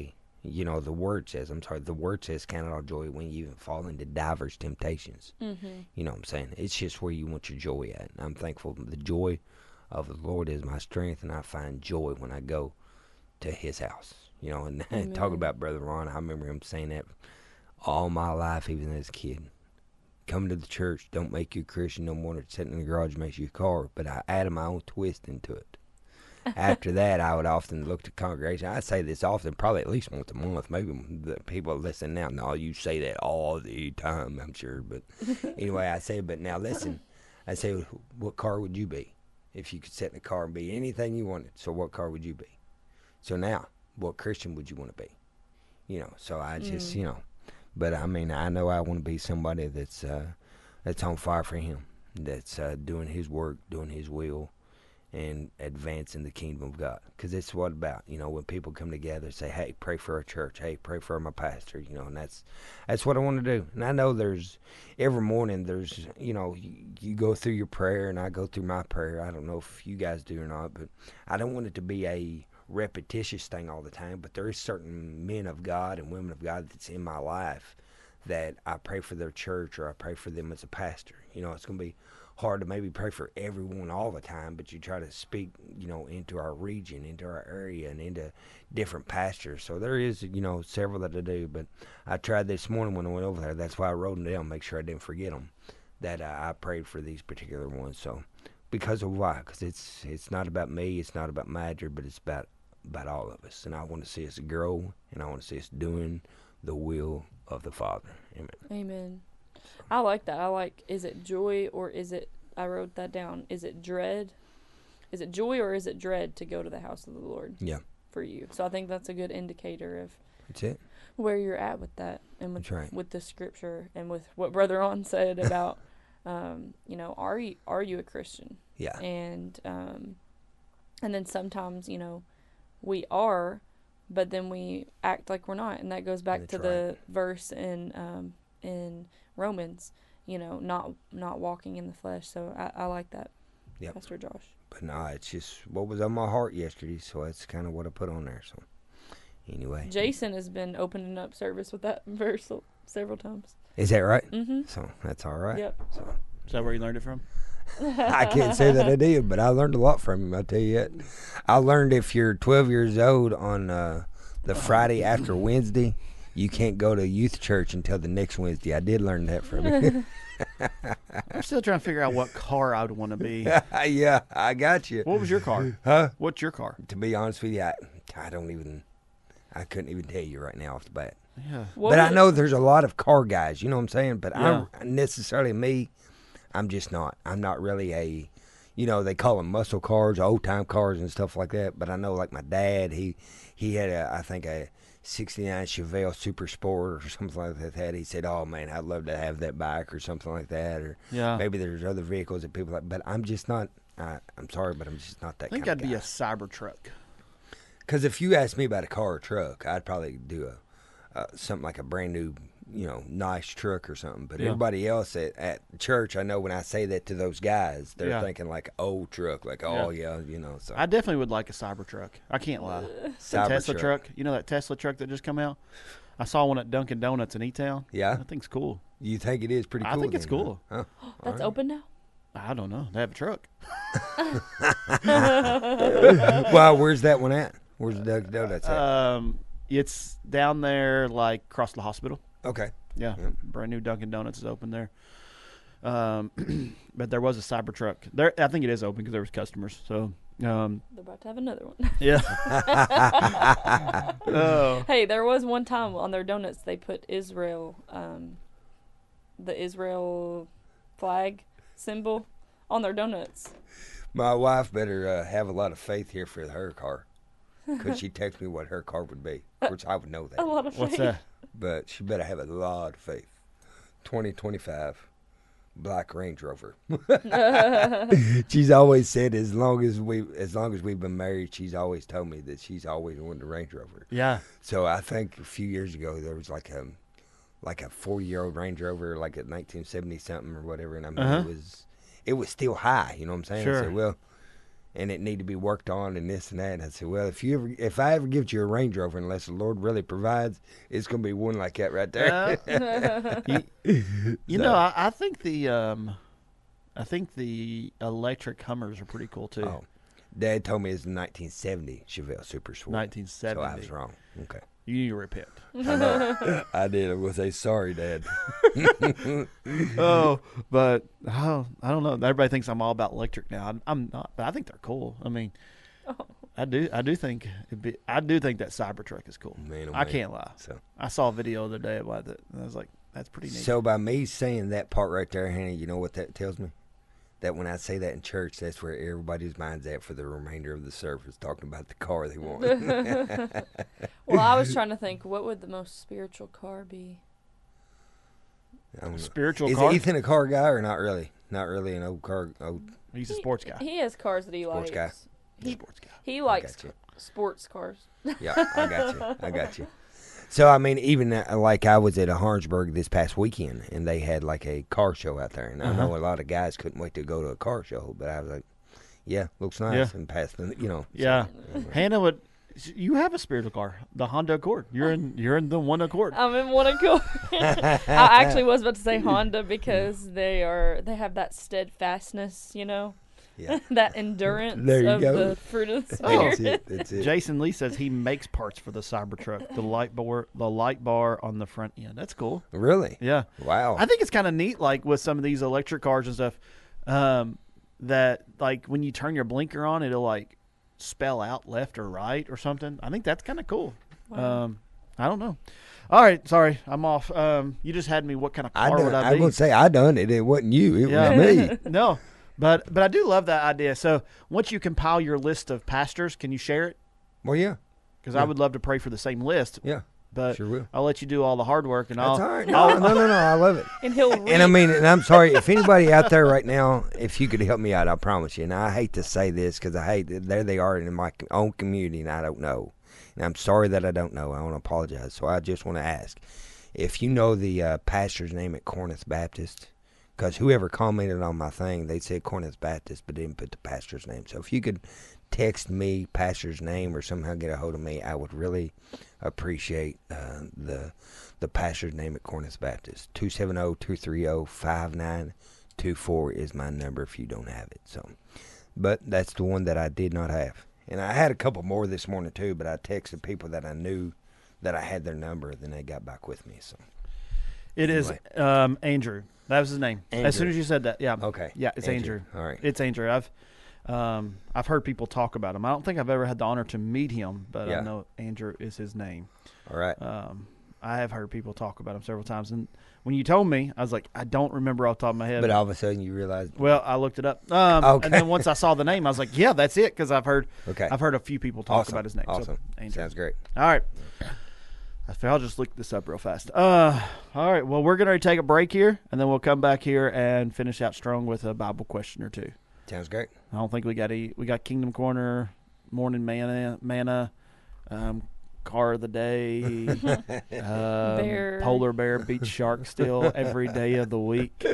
You know, the word says, I'm sorry, the word says, count it all joy when you even fall into divers temptations. Mm-hmm. You know what I'm saying? It's just where you want your joy at. And I'm thankful the joy of the Lord is my strength, and I find joy when I go to his house. You know, and Amen. talking about Brother Ron, I remember him saying that all my life, even as a kid. Coming to the church don't make you a Christian no more than sitting in the garage makes you a car, but I added my own twist into it. After that, I would often look to congregation. I say this often, probably at least once a month. Maybe the people listen now. No, you say that all the time, I'm sure. But anyway, I say, but now listen. I say, what car would you be if you could sit in a car and be anything you wanted? So what car would you be? So now, what Christian would you want to be? You know, so I just, Mm. you know. But, I mean, I know I want to be somebody that's, uh, that's on fire for him, that's uh, doing his work, doing his will, and advancing the kingdom of God. Because it's what about, you know, when people come together and say, hey, pray for our church. Hey, pray for my pastor, you know, and that's that's what I want to do. And I know there's, every morning there's, you know, you, you go through your prayer and I go through my prayer. I don't know if you guys do or not, but I don't want it to be a repetitious thing all the time. But there is certain men of God and women of God that's in my life that I pray for their church or I pray for them as a pastor. You know, it's going to be hard to maybe pray for everyone all the time, but you try to speak, you know, into our region, into our area, and into different pastors. So there is, you know, several that I do, but I tried this morning when I went over there. That's why I wrote them down, make sure I didn't forget them, that uh, I prayed for these particular ones. So because of why? Because it's it's not about me, it's not about Madrid, but it's about about all of us. And I want to see us grow, and I want to see us doing the will of the Father. Amen. Amen. I like that. I like, is it joy or is it, I wrote that down, is it dread? Is it joy or is it dread to go to the house of the Lord? Yeah. For you. So I think that's a good indicator of That's it. where you're at with that and with, That's right. with the scripture and with what Brother On said about, um, you know, are you, are you a Christian? Yeah. And, um, and then sometimes, you know, we are, but then we act like we're not. And that goes back That's to the verse in, um, in Romans, you know, not not walking in the flesh. So I, I like that, Yep. Pastor Josh. But no, it's just what was on my heart yesterday, so that's kind of what I put on there. So anyway, Jason has been opening up service with that verse several times. is that right? Mm-hmm. So that's all right. Yep. So Is that where you learned it from? I can't say that I did, but I learned a lot from him. I tell you that. I learned if you're twelve years old on uh, the Friday after Wednesday, you can't go to youth church until the next Wednesday. I did learn that from him. I'm still trying to figure out what car I would want to be. Yeah, I got you. What was your car? Huh? What's your car? To be honest with you, I, I don't even, I couldn't even tell you right now off the bat. Yeah. What But I was- know there's a lot of car guys, you know what I'm saying? But Yeah. I'm necessarily me, I'm just not. I'm not really a, you know, they call them muscle cars, old time cars and stuff like that. But I know like my dad, he, he had a, I think a sixty-nine Chevelle Super Sport or something like that. He said, oh man, I'd love to have that bike or something like that. Or Yeah. maybe there's other vehicles that people like, but I'm just not, I, I'm sorry, but I'm just not that I think kind I'd of be guy. a Cybertruck. Because if you asked me about a car or truck, I'd probably do a uh, something like a brand new, you know, nice truck or something. But Yeah. everybody else at, at church, I know when I say that to those guys, they're Yeah. thinking like old truck, like oh yeah, you know. So I definitely would like a Cybertruck. I can't lie. The Cybertruck. Tesla truck. You know that Tesla truck that just come out? I saw one at Dunkin' Donuts in E-Town. Yeah, That thing's cool. you think it is pretty I cool? think it's then, huh? cool. Huh? That's Alright. open now? I don't know. They have a truck. Well, where's that one at? Where's the Dunkin' Donuts at? Um, it's down there, like across the hospital. Okay. Yeah, Yep. brand new Dunkin' Donuts is open there. Um, but there was a Cybertruck there. I think it is open because there was customers. So, um, They're about to have another one. yeah. Oh, Hey, there was one time on their donuts they put Israel, um, the Israel flag symbol on their donuts. My wife better uh, have a lot of faith here for her car, because she texted me what her car would be. Of course, I would know that. A lot of what's faith. that? But she better have a lot of faith. twenty twenty-five black Range Rover. She's always said as long as we as long as we've been married, she's always told me that she's always wanted a Range Rover. Yeah. So I think a few years ago there was like a like a forty year old Range Rover, like at nineteen seventy something or whatever, and I mean Uh-huh. it was it was still high. You know what I'm saying? I Sure. said, well, and it need to be worked on and this and that. And I said, well, if you ever, if I ever give you a Range Rover, unless the Lord really provides, it's gonna be one like that right there. Uh, you you So- know, I, I think the um, I think the electric Hummers are pretty cool too. Oh, Dad told me it's a nineteen seventy Chevelle Super Sport. nineteen So seventy. I was wrong. Okay. You need to repent. I know. I did. I was say sorry, Dad. Oh, but oh, I don't know. Everybody thinks I'm all about electric now. I'm, I'm not, but I think they're cool. I mean, Oh. I do. I do think it'd be, I do think that Cybertruck is cool. Man, oh, I man. can't lie. So, I saw a video the other day about it, and I was like, "That's pretty neat." so by me saying that part right there, Hannah, you know what that tells me? That when I say that in church, that's where everybody's mind's at for the remainder of the service, talking about the car they want. Well, I was trying to think, what would the most spiritual car be? I don't know. Spiritual Is car. Ethan a car guy or not really? Not really an old car. Old He's a sports guy. He has cars that he Sports likes. guy. He, sports guy. he likes got you. sports cars. Yeah, I got you. I got you. So I mean, even uh, like I was at a Harnsburg this past weekend, and they had like a car show out there, and I know a lot of guys couldn't wait to go to a car show, but I was like, yeah, looks nice, Yeah. and passed the, you know. Yeah, Hannah would. You have a spiritual car, the Honda Accord. You're in. You're in the one Accord. I'm in one Accord. I actually was about to say Honda because they are they have that steadfastness, you know, Yeah. that endurance There you of go. the fruit of the Oh. spirit. That's it. That's it. Jason Lee says he makes parts for the Cybertruck. The light bar, the light bar on the front end. That's cool. Really? Yeah, Wow. I think it's kind of neat. Like with some of these electric cars and stuff, um, that like when you turn your blinker on, it'll like spell out left or right or something. I think that's kind of cool. Wow. Um, I don't know. All right, sorry, I'm off. Um, you just had me. What kind of I car done, would I I'm be? gonna say I done it. It wasn't you. It Yeah. was me. No, but but I do love that idea. So once you compile your list of pastors, can you share it? Well, yeah, Because Yeah. I would love to pray for the same list, yeah. but Sure will. I'll let you do all the hard work, and That's I'll. all right. No, no, no, no. I love it. And he'll read. And I mean, and I'm sorry if anybody out there right now, if you could help me out, I promise you. And I hate to say this because I hate that there they are in my own community, and I don't know. And I'm sorry that I don't know. I want to apologize. So I just want to ask if you know the uh, pastor's name at Corneth Baptist, because whoever commented on my thing, they said Corneth Baptist, but didn't put the pastor's name. So if you could text me pastor's name or somehow get a hold of me, I would really appreciate uh, the the pastor's name at Corneth Baptist. two seven zero, two three zero, five nine two four is my number if you don't have it. So, but that's the one that I did not have. And I had a couple more this morning too, but I texted people that I knew that I had their number, then they got back with me. So, It is Anyway. um, Andrew. That was his name. Andrew. As soon as you said that, yeah, okay. yeah, it's Andrew. All right. It's Andrew. I've um, I've heard people talk about him. I don't think I've ever had the honor to meet him, but Yeah. I know Andrew is his name. All right. Um, I have heard people talk about him several times, and when you told me, I was like, I don't remember off the top of my head. But all of a sudden you realize, well, I looked it up, um, Okay. and then once I saw the name, I was like, yeah, that's it, because I've heard okay. I've heard a few people talk Awesome. about his name. Awesome. So, Andrew. Sounds great. All right. I think I'll just look this up real fast. Uh, all right. Well, we're going to take a break here, and then we'll come back here and finish out strong with a Bible question or two. Sounds great. I don't think we got a we got Kingdom Corner, Morning Manna, Manna, um, Car of the Day, um, Bear. Polar Bear, Beach Shark still every day of the week.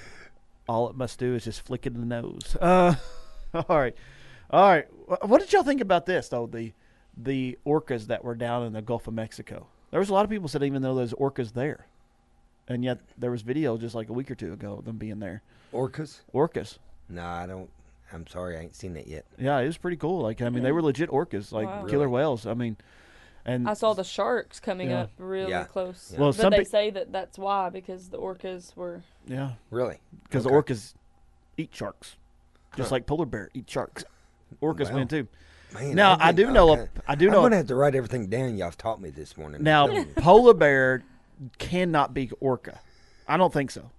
All it must do is just flick it in the nose. Uh, all right. All right. Wh- What did y'all think about this, though? The the orcas that were down in the Gulf of Mexico. There was a lot of people said even though there's orcas there. And yet there was video just like a week or two ago of them being there. Orcas? Orcas. No, I don't. I'm sorry, I ain't seen that yet. Yeah, it was pretty cool. Like, I mean, they were legit orcas, like Wow. killer Really? whales. I mean, and I saw the sharks coming Yeah. up really Yeah. close. Yeah. Well, but some they pe- say that that's why, because the orcas were. yeah, Really? because Okay. the orcas eat sharks, just Huh. like polar bear eat sharks. Orcas Wow. win too. Man, Now I didn't- do know. okay. A, I do I'm know. gonna have to write everything down y'all taught me this morning. Now, I'm telling you. polar bear cannot beat orca. I don't think so.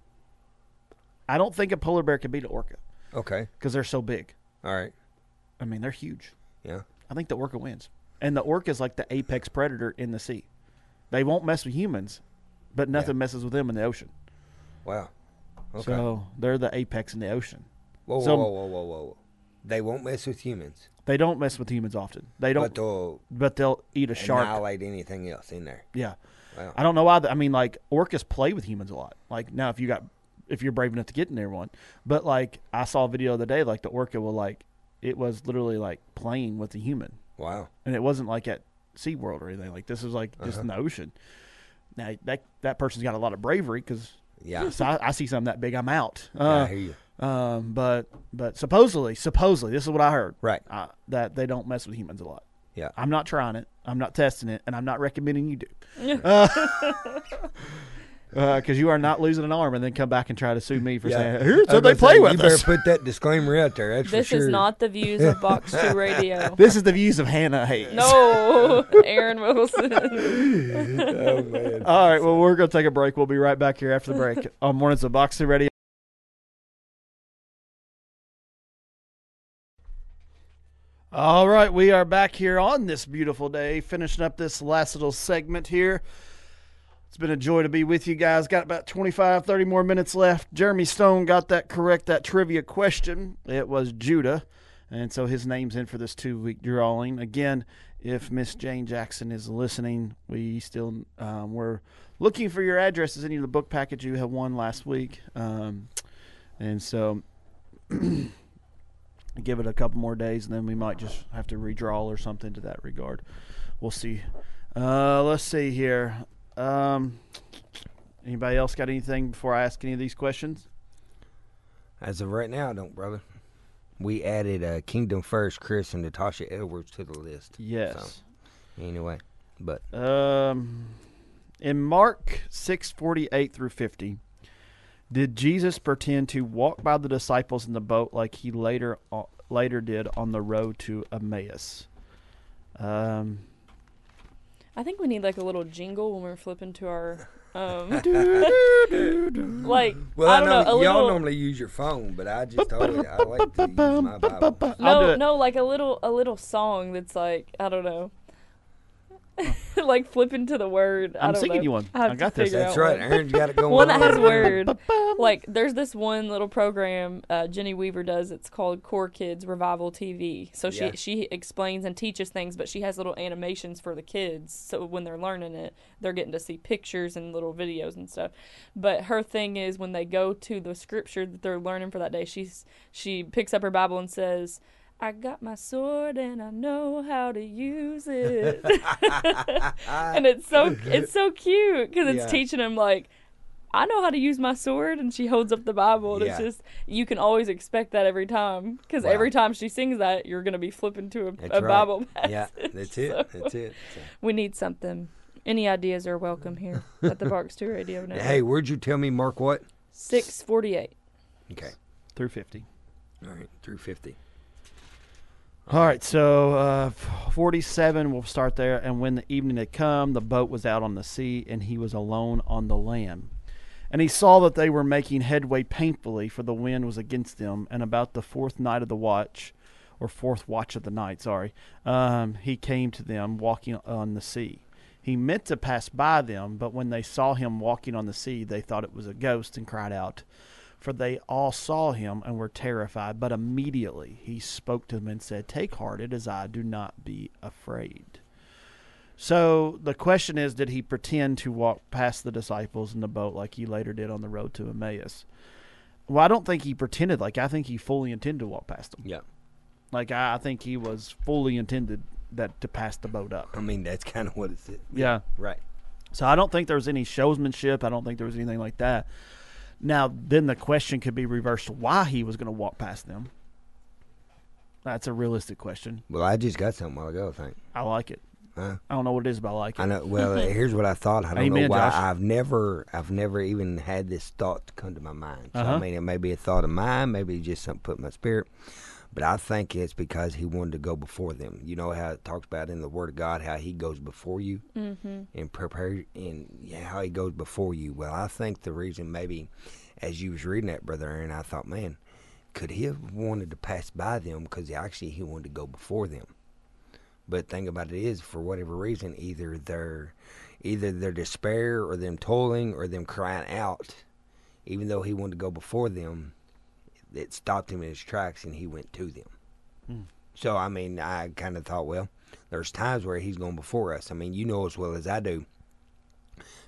I don't think a polar bear can beat an orca Okay. because they're so big. All right. I mean, they're huge. Yeah. I think the orca wins, and the orca is like the apex predator in the sea. They won't mess with humans, but nothing Yeah. messes with them in the ocean. Wow. Okay. So they're the apex in the ocean. whoa, whoa, so- whoa, whoa, whoa, whoa. They won't mess with humans, They don't mess with humans often. They but don't, they'll but they'll eat a shark. annihilate anything else in there. Yeah, Wow. I don't know why. th- I mean, like orcas play with humans a lot. Like now, if you got, if you're brave enough to get in there one, but like I saw a video the other day, like the orca will like it was literally like playing with a human. Wow. And it wasn't like at SeaWorld or anything. Like, this was like just Uh-huh. in the ocean. Now, that that person's got a lot of bravery because Yeah. so I, I see something that big, I'm out. Yeah, I Uh, hear you. um, but but supposedly, supposedly, this is what I heard. Right. Uh, that they don't mess with humans a lot. Yeah. I'm not trying it. I'm not testing it, and I'm not recommending you do. Because uh, you are not losing an arm and then come back and try to sue me for saying, here's I how was they gonna play say, with You better us. put that disclaimer out there. That's This for sure. is not the views of Box Two Radio. This is the views of Hannah Hayes. No, Aaron Wilson. Oh man. All right, well, we're going to take a break. We'll be right back here after the break on Mornings of Box Two Radio. All right, we are back here on this beautiful day, finishing up this last little segment here. It's been a joy to be with you guys. Got about twenty-five, thirty more minutes left. Jeremy Stone got that correct, that trivia question. It was Judah, and so his name's in for this two-week drawing. Again, if Miss Jane Jackson is listening, we still, um, we're looking for your addresses in the book package you have won last week. Um, and so give it a couple more days, and then we might just have to redraw or something to that regard. We'll see. Uh, let's see here. Um, anybody else got anything before I ask any of these questions? As of right now, I don't, brother. We added uh, Kingdom First, Chris and Natasha Edwards to the list. Yes. So, anyway, but Um, in Mark six forty-eight through fifty, did Jesus pretend to walk by the disciples in the boat like he later uh, later did on the road to Emmaus? Um, I think we need like a little jingle when we're flipping to our, um, like well, I I, don't know, know, a y'all little. normally use your phone, but I just told you I like to use my Bible. I'll do No, it. no, like a little, a little song that's like I don't know, like flipping to the word. I I'm don't singing know. you one. I, have I got to this. figure That's out right. one. Aaron's got it going One that on. has word. Like there's this one little program uh, Jenny Weaver does. It's called Core Kids Revival T V. So she Yeah. she explains and teaches things, but she has little animations for the kids. So when they're learning it, they're getting to see pictures and little videos and stuff. But her thing is when they go to the scripture that they're learning for that day, she's she picks up her Bible and says, I got my sword and I know how to use it. And it's so it's so cute because it's Yeah. teaching them like, I know how to use my sword, and she holds up the Bible, and it's Yeah. just you can always expect that every time because Wow. every time she sings that, you're gonna be flipping to a, That's a right. Bible passage. Yeah, that's it. So, That's it. So. we need something. Any ideas are welcome here at the Barks Two Radio Network. Hey, where'd you tell me, Mark? What? six forty-eight. Okay. Through fifty. All right. Through fifty. All right, so uh, forty-seven, we'll start there. And when the evening had come, the boat was out on the sea, and he was alone on the land. And he saw that they were making headway painfully, for the wind was against them. And about the fourth night of the watch, or fourth watch of the night, sorry, um, he came to them walking on the sea. He meant to pass by them, but when they saw him walking on the sea, they thought it was a ghost and cried out. For they all saw him and were terrified. But immediately he spoke to them and said, Take heart, it is I, do not be afraid. So the question is, did he pretend to walk past the disciples in the boat like he later did on the road to Emmaus? Well, I don't think he pretended. Like, I think he fully intended to walk past them. Yeah. Like, I, I think he was fully intended that to pass the boat up. I mean, that's kind of what it's. Yeah. Right. So I don't think there was any showsmanship. I don't think there was anything like that. Now, then the question could be reversed why he was going to walk past them. That's a realistic question. Well, I just got something a while ago, I think. I like it. Huh? I don't know what it is, but I like it. I know. Well, here's what I thought. I don't Amen, know why. Josh. I've never, I've never even had this thought to come to my mind. So, Uh-huh. I mean, it may be a thought of mine, maybe just something put in my spirit. But I think it's because he wanted to go before them. You know how it talks about in the Word of God how he goes before you Mm-hmm. and prepare, and yeah, how he goes before you. Well, I think the reason maybe, as you was reading that, Brother Aaron, I thought, man, could he have wanted to pass by them because actually he wanted to go before them? But the thing about it is, for whatever reason, either their, either their despair or them toiling or them crying out, even though he wanted to go before them, it stopped him in his tracks and he went to them. Hmm. So, I mean, I kind of thought, well, there's times where he's going before us. I mean, you know as well as I do,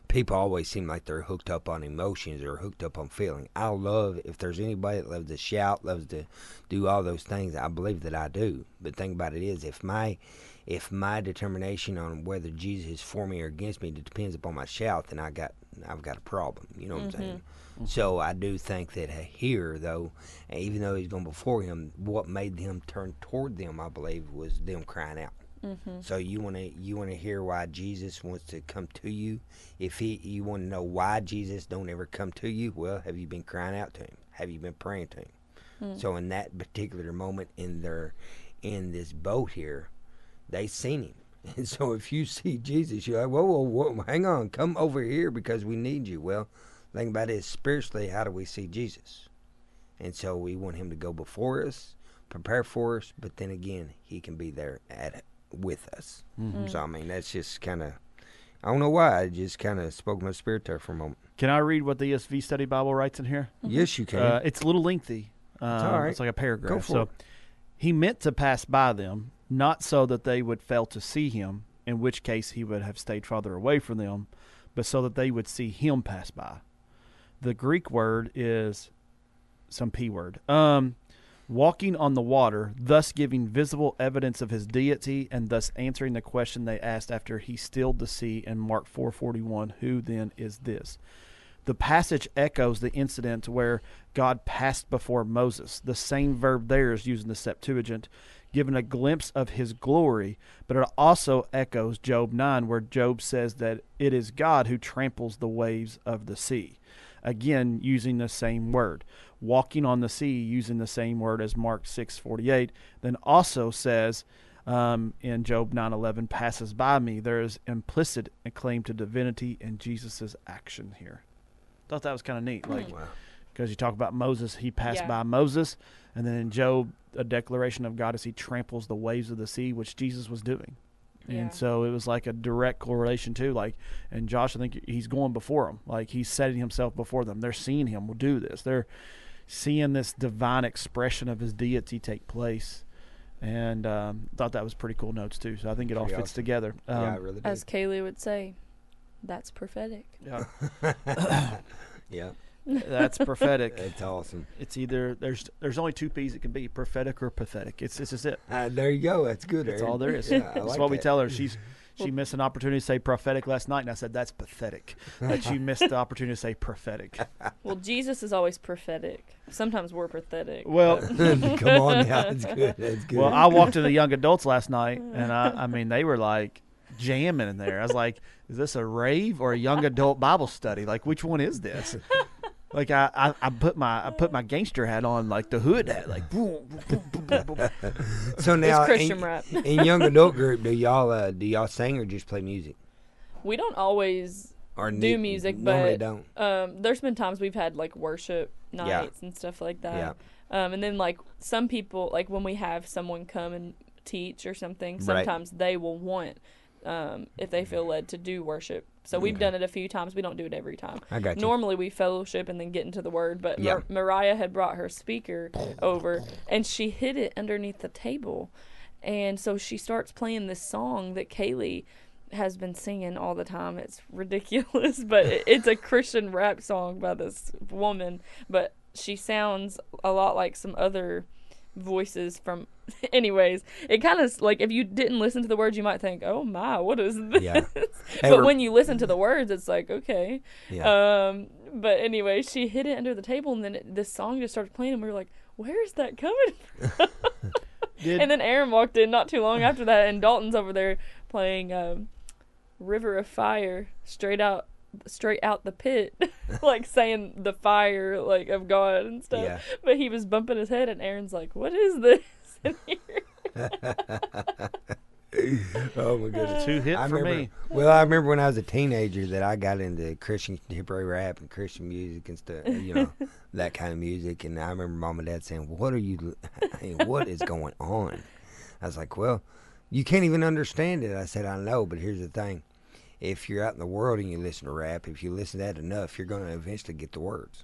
people always seem like they're hooked up on emotions or hooked up on feeling. I love, if there's anybody that loves to shout, loves to do all those things, I believe that I do. But the thing about it is, if my if my determination on whether Jesus is for me or against me depends upon my shout, then I got I've got a problem. You know what Mm-hmm. I'm saying? So I do think that here, though, even though he's going before him, what made him turn toward them, I believe, was them crying out. Mm-hmm. So you want to you want to hear why Jesus wants to come to you? If he you want to know why Jesus don't ever come to you, well, have you been crying out to him? Have you been praying to him? Mm. So in that particular moment in their in this boat here, they seen him. And so if you see Jesus, you're like, whoa, whoa, whoa, hang on, come over here because we need you. Well, the thing about it is, spiritually, how do we see Jesus? And so we want him to go before us, prepare for us, but then again, he can be there at with us. Mm-hmm. So I mean, that's just kind of, I don't know why, I just kind of spoke my spirit there for a moment. Can I read what the E S V Study Bible writes in here? Yes, you can. Uh, it's a little lengthy. Um, it's all right. It's like a paragraph. Go for so it. he meant to pass by them, not so that they would fail to see him, in which case he would have stayed farther away from them, but so that they would see him pass by. The Greek word is some P word. Um, walking on the water, thus giving visible evidence of his deity, and thus answering the question they asked after he stilled the sea in Mark four forty-one, who then is this? The passage echoes the incident where God passed before Moses. The same verb there is used in the Septuagint, giving a glimpse of his glory, but it also echoes Job nine, where Job says that it is God who tramples the waves of the sea. Again, using the same word. Walking on the sea, using the same word as Mark six forty-eight, then also says um, in Job nine eleven, passes by me. There is implicit claim to divinity in Jesus' action here. Thought that was kind of neat. Like, Wow. because you talk about Moses, he passed Yeah. by Moses, and then in Job, a declaration of God as he tramples the waves of the sea, which Jesus was doing. Yeah. And so it was like a direct correlation too. Like, and Josh, I think he's going before them. Like, he's setting himself before them. They're seeing him do this. They're seeing this divine expression of his deity take place. And um, thought that was pretty cool notes too. So I think it all Pretty fits awesome. together. Um, Yeah, I really do. As Kaylee would say, that's prophetic. yeah, Yeah, that's prophetic. that's awesome. It's either there's there's only two P's it can be, prophetic or pathetic. It's it's just it. Uh, there you go. That's good. That's Aaron. all there is. Yeah, I That's like what we that. tell her. She's she missed an opportunity to say prophetic last night, and I said that's pathetic. That you missed the opportunity to say prophetic. Well, Jesus is always prophetic. Sometimes we're pathetic. Well, Come on now. That's good. That's good. well, I walked into young adults last night, and I I mean they were like jamming in there. I was like, is this a rave or a young adult Bible study? Like, which one is this? Like I, I, I put my I put my gangster hat on, like the hood hat, like boom, boom, boom, boom, boom. so now, It's Christian in, rap. in young adult group, do y'all uh, do y'all sing or just play music? We don't always Or do ne- music, normally but don't. um, there's been times we've had like worship nights and stuff like that. Yeah. Um, and then like some people, like when we have someone come and teach or something, Right. sometimes they will want, um, if they feel led to do worship. So we've Okay. done it a few times. We don't do it every time. I got you. Normally we fellowship and then get into the word, but Yeah. Mar- Mariah had brought her speaker over and she hid it underneath the table. And so she starts playing this song that Kaylee has been singing all the time. It's ridiculous, but it, it's a Christian rap song by this woman, but she sounds a lot like some other voices from anyways, it kind of like if you didn't listen to the words you might think, oh my, what is this? Yeah. But Ever- when you listen to the words it's like, okay. Yeah. Um but anyway, she hid it under the table and then it, this song just started playing and we were like, where is that coming from? Did, And then Aaron walked in not too long after that and Dalton's over there playing um River of Fire, straight out straight out the pit, like saying the fire like of God and stuff. Yeah. But he was bumping his head and Aaron's like, what is this in here? Oh my goodness. two hit I for remember, me. Well, I remember when I was a teenager that I got into Christian contemporary rap and Christian music and stuff, you know, that kind of music. And I remember mom and dad saying, "What are you? I mean, what is going on?" I was like, "Well, you can't even understand it." I said, "I know, but here's the thing: if you're out in the world and you listen to rap, if you listen to that enough, you're going to eventually get the words."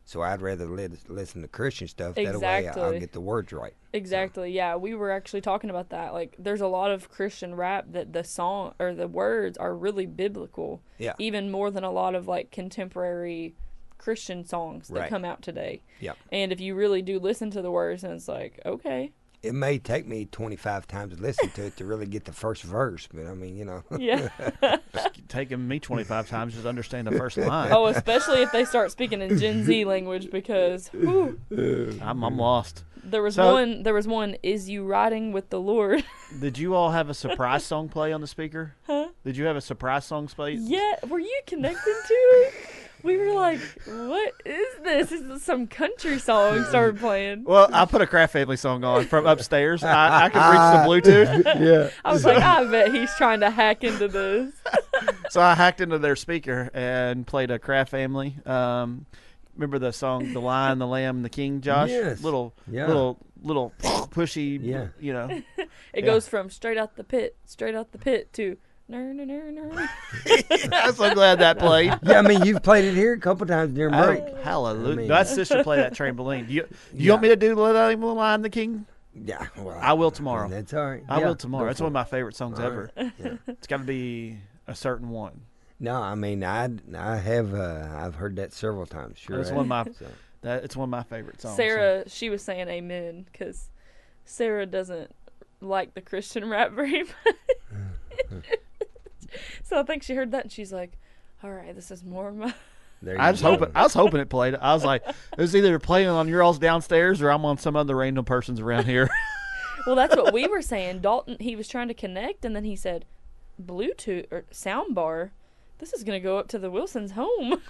So I'd rather li- listen to Christian stuff. That way Exactly. I'll get the words right. Exactly. Yeah, we were actually talking about that. Like, there's a lot of Christian rap that the song or the words are really biblical. Yeah. Even more than a lot of like contemporary Christian songs that Right. come out today. Yeah. And if you really do listen to the words, and it's like, okay, It may take me twenty-five times to listen to it to really get the first verse, but I mean, you know. yeah. Taking me twenty-five times just to understand the first line. Oh, especially if they start speaking in Gen Z language, because whew, I'm, I'm lost. there was So- one. There was one. Is you riding with the Lord? Did you all have a surprise song play on the speaker? Huh? Did you have a surprise song play? Yeah. Were you connected to it? We were like, what is this? This is some country song started playing. Well, I put a Kraft Family song on from upstairs. I, I could reach the Bluetooth. Yeah. I was like, I bet he's trying to hack into this. So I hacked into their speaker and played a Kraft Family. Um, remember the song "The Lion, the Lamb, the King"? Josh, Yes. little, Yeah. little, little pushy. Yeah. You know. It Yeah. goes from straight out the pit, straight out the pit to ner ner ner ner. I'm so glad that played. Yeah, I mean, you've played it here a couple times during Oh, break. hallelujah! I mean- My sister played that trampoline. Do you, do you Yeah. want me to do "The Lion, the King"? Yeah, well, I will tomorrow. mean, that's all right. I Yeah, will tomorrow. go That's for one of it. my favorite songs All ever. right. Yeah. It's got to be a certain one. No, I mean, I I have uh, I've heard that several times. Sure, That's have. one of my So, that it's one of my favorite songs. Sarah, she was saying amen because Sarah doesn't like the Christian rap very much. So I think she heard that and she's like, all right, this is more of my. there you I was go. hoping I was hoping it played. I was like, it was either playing on your all's downstairs or I'm on some other random person's around here. Well, that's what we were saying. Dalton, he was trying to connect and then he said, Bluetooth or sound bar. This is going to go up to the Wilsons' home.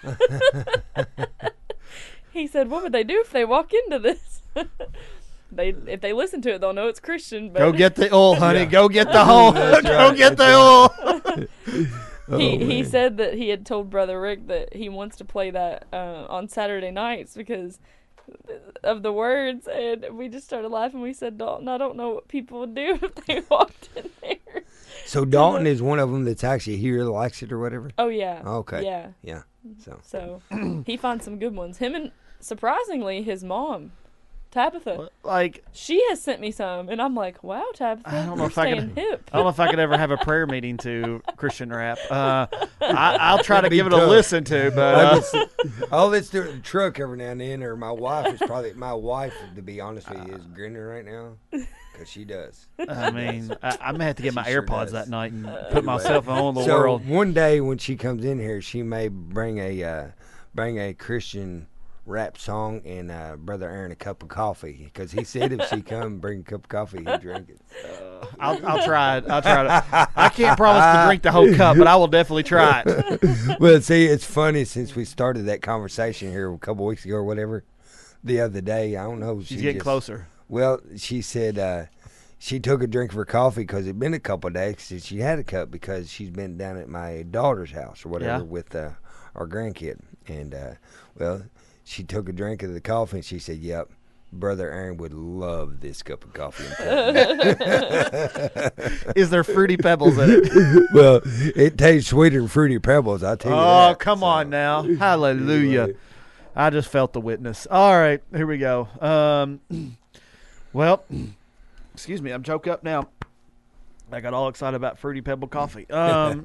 He said, what would they do if they walk into this? They if they listen to it, they'll know it's Christian. But Go get the oil, honey. Yeah. Go get the hole. That's Go right, get the that's oil. Oh, he he man. said that he had told Brother Rick that he wants to play that uh, on Saturday nights because of the words, and we just started laughing. We said, Dalton, I don't know what people would do if they walked in there. So Dalton is one of them that's actually here, likes it or whatever. Oh yeah. Okay. Yeah. Yeah. So So he finds some good ones. Him and surprisingly his mom, Tabitha. Like, She has sent me some, and I'm like, wow, Tabitha, I don't know you're if I staying could- hip. I don't know if I could ever have a prayer meeting to Christian rap. Uh, I, I'll try to It'd be give it a tough. listen to, but I uh, just, I'll listen to it in the truck every now and then, or my wife is probably my wife. To be honest with you, is grinning right now because she does. I mean, I, I may have to get my She sure AirPods does. that night and Uh, put myself on the so world. one day when she comes in here, she may bring a uh, bring a Christian rap song and uh, Brother Aaron a cup of coffee because he said if she come bring a cup of coffee he'd drink it. I'll, I'll try it. I'll try to. I can't promise to drink the whole cup, but I will definitely try it. Well, see, it's funny since we started that conversation here a couple weeks ago or whatever. The other day, I don't know. She's she getting just- closer. Well, she said uh, she took a drink of her coffee because it'd been a couple of days since she had a cup because she's been down at my daughter's house or whatever Yeah. with uh, our grandkid. And, uh, well, she took a drink of the coffee and she said, yep, Brother Aaron would love this cup of coffee. I'm telling you." Is there fruity pebbles in it? Well, it tastes sweeter than Fruity Pebbles, I'll tell you Oh, that. come So, on now. Hallelujah. anyway. I just felt the witness. All right, here we go. Um, well, excuse me, I'm choked up now. I got all excited about Fruity Pebble coffee. Um,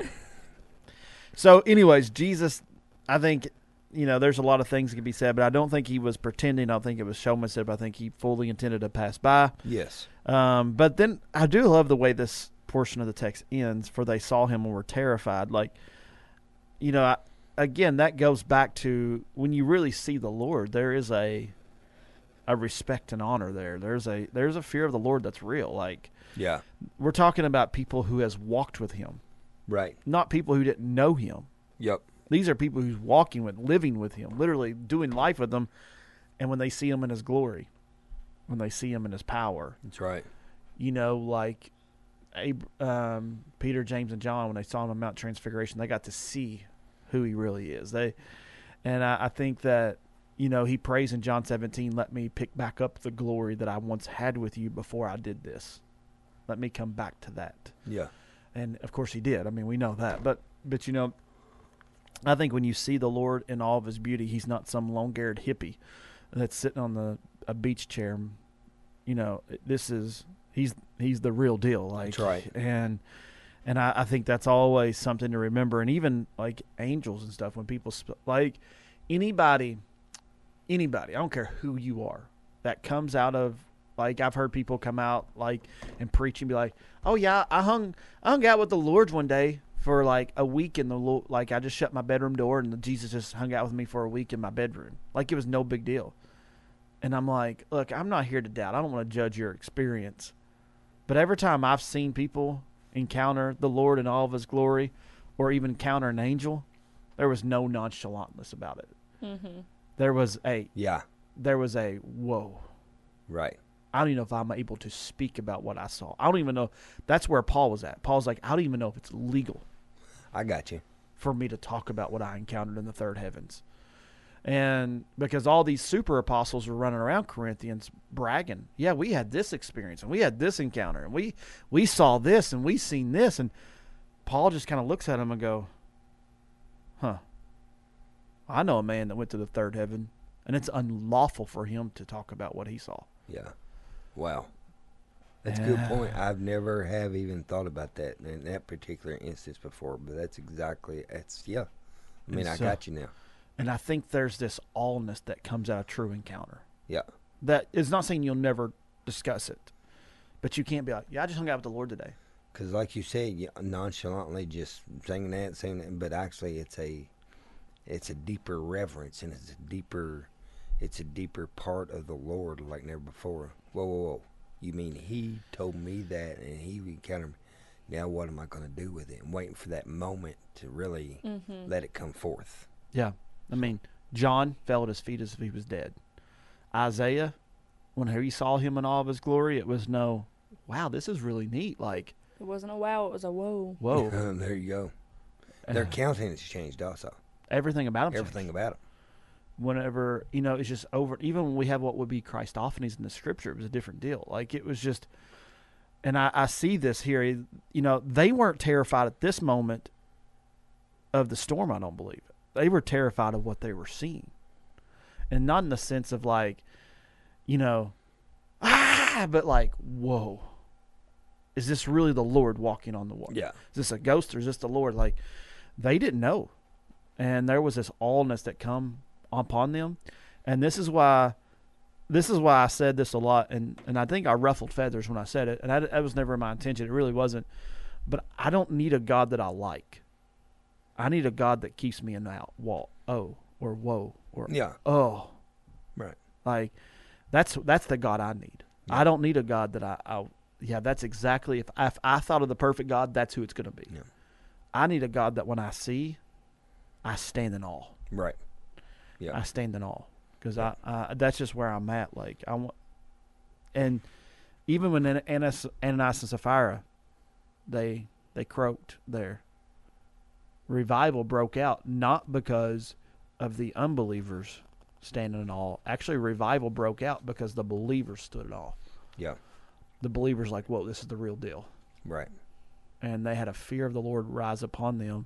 so, anyways, Jesus, I think, you know, there's a lot of things that can be said, but I don't think he was pretending. I don't think it was showmanship. I think he fully intended to pass by. Yes. Um, but then I do love the way this portion of the text ends, for they saw him and were terrified. Like, you know, I, again, that goes back to when you really see the Lord, there is a a respect and honor there. There's a there's a fear of the Lord that's real. Like, Yeah. we're talking about people who has walked with him, Right. not people who didn't know him. Yep. These are people who's walking with, living with him, literally doing life with him. And when they see him in his glory, when they see him in his power, That's right. you know, like Ab- um, Peter, James, and John, when they saw him on Mount Transfiguration, they got to see who he really is. They, and I, I think that, you know, he prays in John seventeen, let me pick back up the glory that I once had with you before I did this. Let me come back to that. Yeah. And of course he did. I mean, we know that. But, but you know, I think when you see the Lord in all of his beauty, he's not some long-haired hippie that's sitting on the a beach chair. You know, this is he's he's the real deal. Like, That's right. And and I, I think that's always something to remember. And even like angels and stuff, when people sp- like anybody, anybody, I don't care who you are, that comes out of, like, I've heard people come out like and preach and be like, "Oh yeah, I hung I hung out with the Lord one day for like a week in the Lord, like I just shut my bedroom door and Jesus just hung out with me for a week in my bedroom, like it was no big deal." And I'm like, look, I'm not here to doubt. I don't want to judge your experience, but every time I've seen people encounter the Lord in all of His glory, or even encounter an angel, there was no nonchalantness about it. Mm-hmm. There was a Yeah. there was a whoa. Right. I don't even know if I'm able to speak about what I saw. I don't even know. That's where Paul was at. Paul's like, I don't even know if it's legal I got you. for me to talk about what I encountered in the third heavens. And because all these super apostles were running around Corinthians bragging, yeah, we had this experience and we had this encounter and we we saw this and we seen this. And Paul just kind of looks at him and go, huh, I know a man that went to the third heaven, and it's unlawful for him to talk about what he saw. Yeah. Wow. That's a good point. I've never have even thought about that in that particular instance before, but that's exactly, that's, yeah. I mean, And I so- got you now. And I think there's this allness that comes out of true encounter. Yeah. That is not saying you'll never discuss it, but you can't be like, yeah, I just hung out with the Lord today. Because like you said, you nonchalantly just saying that, saying that, but actually it's a, it's a deeper reverence, and it's a deeper, it's a deeper part of the Lord like never before. Whoa, whoa, whoa. You mean He told me that, and He encountered me. Now what am I going to do with it? I'm waiting for that moment to really Mm-hmm. let it come forth. Yeah. I mean, John fell at his feet as if he was dead. Isaiah, when he saw him in all of his glory, it was no, wow, this is really neat. Like, It wasn't a wow, it was a whoa. whoa. There you go. Their countenance changed also. Everything about him. Everything changed. about him. Whenever, you know, it's just over. Even when we have what would be Christophanies in the scripture, it was a different deal. Like, it was just, and I, I see this here. You know, they weren't terrified at this moment of the storm, I don't believe. They were terrified of what they were seeing. And not in the sense of like, you know, ah, but like, whoa. Is this really the Lord walking on the water? Yeah. Is this a ghost or is this the Lord? Like, they didn't know. And there was this allness that come upon them. And this is why this is why I said this a lot, and, and I think I ruffled feathers when I said it, and I, that was never my intention. It really wasn't. But I don't need a God that I like. I need a God that keeps me in that wall. Oh, or whoa, or Yeah. oh, Right. like that's that's the God I need. Yeah. I don't need a God that I, I yeah. That's exactly if if I thought of the perfect God, that's who it's going to be. Yeah. I need a God that when I see, I stand in awe. Right. Yeah. I stand in awe because I, I that's just where I'm at. Like I want, and even when Ananias, Ananias and Sapphira, they they croaked there. Revival broke out not because of the unbelievers standing in awe. Actually, revival broke out because the believers stood in awe. Yeah. The believers like, whoa, this is the real deal. Right. And they had a fear of the Lord rise upon them,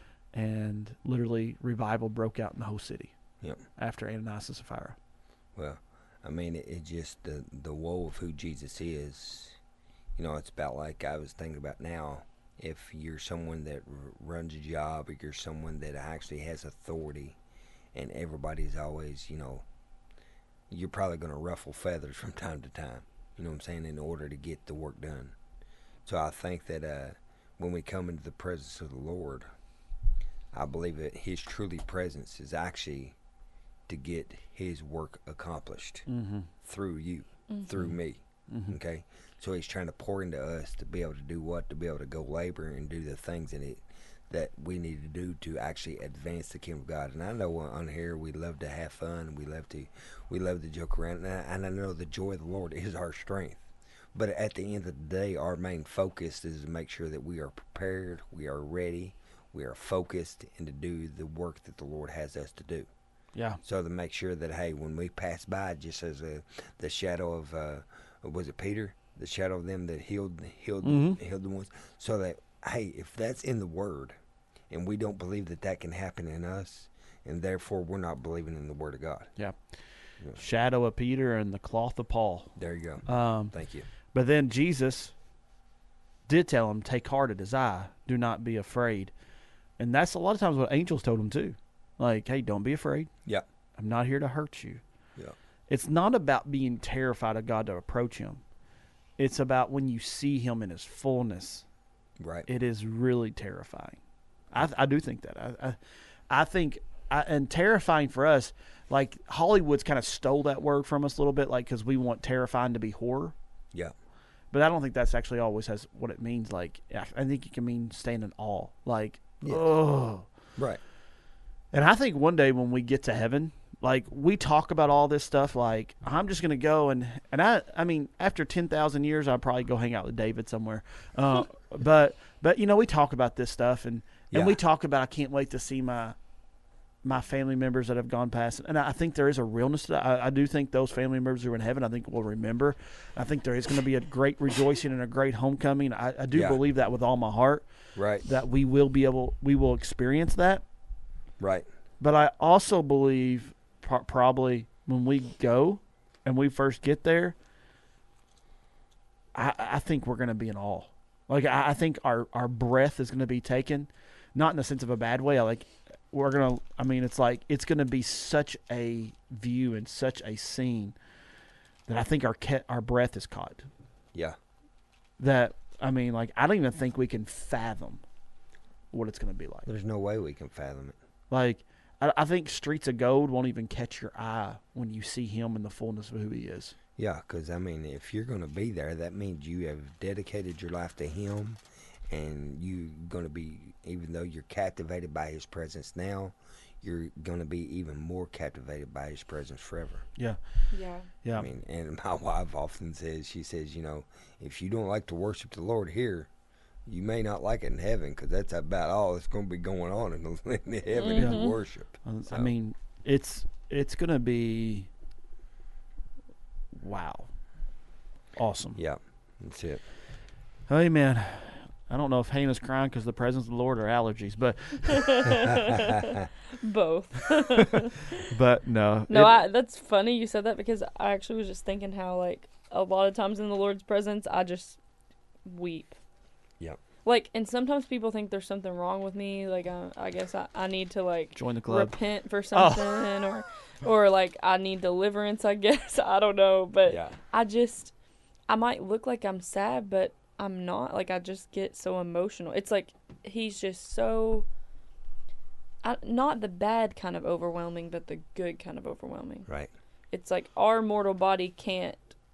and literally revival broke out in the whole city. Yep. After Ananias and Sapphira. Well, I mean, it, it just the the woe of who Jesus is. You know, it's about like I was thinking about now. If you're someone that r- runs a job, or you're someone that actually has authority, and everybody's always, you know, you're probably going to ruffle feathers from time to time. You know what I'm saying? In order to get the work done. So I think that uh, when we come into the presence of the Lord, I believe that His truly presence is actually to get His work accomplished Mm-hmm. through you, Mm-hmm. through me. Mm-hmm. Okay, so He's trying to pour into us to be able to do what? To be able to go labor and do the things in it that we need to do to actually advance the kingdom of God. And I know on here we love to have fun, we love to, we love to joke around, and I, and I know the joy of the Lord is our strength. But at the end of the day, our main focus is to make sure that we are prepared, we are ready, we are focused, and to do the work that the Lord has us to do. Yeah. So to make sure that, hey, when we pass by, just as a, the shadow of, uh, was it Peter? The shadow of them that healed, healed, Mhm. healed the ones. So that, hey, if that's in the Word, and we don't believe that that can happen in us, and therefore we're not believing in the Word of God. Yeah. Yeah. Shadow of Peter and the cloth of Paul. There you go. Um, Thank you. but then Jesus did tell him, take heart, it is I. Do not be afraid. And that's a lot of times what angels told him too. Like, hey, don't be afraid. Yeah. I'm not here to hurt you. Yeah. It's not about being terrified of God to approach him. It's about when you see him in his fullness. Right. It is really terrifying. I I do think that. I I, I think, I, and terrifying for us, like Hollywood's kind of stole that word from us a little bit, like because we want terrifying to be horror. Yeah. But I don't think that's actually always has what it means. Like, I I think it can mean staying in awe. Like, Yes. oh. Right. And I think one day when we get to heaven, like we talk about all this stuff, like I'm just gonna go and and I I mean after ten thousand years I'll probably go hang out with David somewhere, uh, but but you know we talk about this stuff and and Yeah. we talk about I can't wait to see my my family members that have gone past, and I think there is a realness to that. I, I do think those family members who are in heaven, I think will remember. I think there is going to be a great rejoicing and a great homecoming. I, I do Yeah. believe that with all my heart Right. that we will be able we will experience that. Right. But I also believe pro- probably when we go and we first get there, I, I think we're going to be in awe. Like, I, I think our, our breath is going to be taken, not in the sense of a bad way. I like, we're going to, I mean, it's like, it's going to be such a view and such a scene that I think our ca- our breath is caught. Yeah. That, I mean, like, I don't even think we can fathom what it's going to be like. There's no way we can fathom it. Like, I, I think Streets of Gold won't even catch your eye when you see him in the fullness of who he is. Yeah, because, I mean, if you're going to be there, that means you have dedicated your life to him, and you're going to be, even though you're captivated by his presence now, you're going to be even more captivated by his presence forever. Yeah. Yeah. Yeah. I mean, and my wife often says, she says, you know, if you don't like to worship the Lord here, you may not like it in heaven, because that's about all that's going to be going on in, the, in the heaven is Mhm. worship. I So, mean, it's it's going to be, wow. Awesome. yeah, that's it. Hey, man, I don't know if Hannah's crying because the presence of the Lord or allergies, but Both. but no. No, it- I, that's funny you said that because I actually was just thinking how, like, a lot of times in the Lord's presence, I just weep. Yep. Like, and sometimes people think there's something wrong with me. Like, uh, I guess I, I need to, like, join the club. repent for something or, or, like, I need deliverance, I guess. I don't know. But Yeah, I just, I might look like I'm sad, but I'm not. Like, I just get so emotional. It's like he's just so, I, not the bad kind of overwhelming, but the good kind of overwhelming. right. It's like our mortal body can't,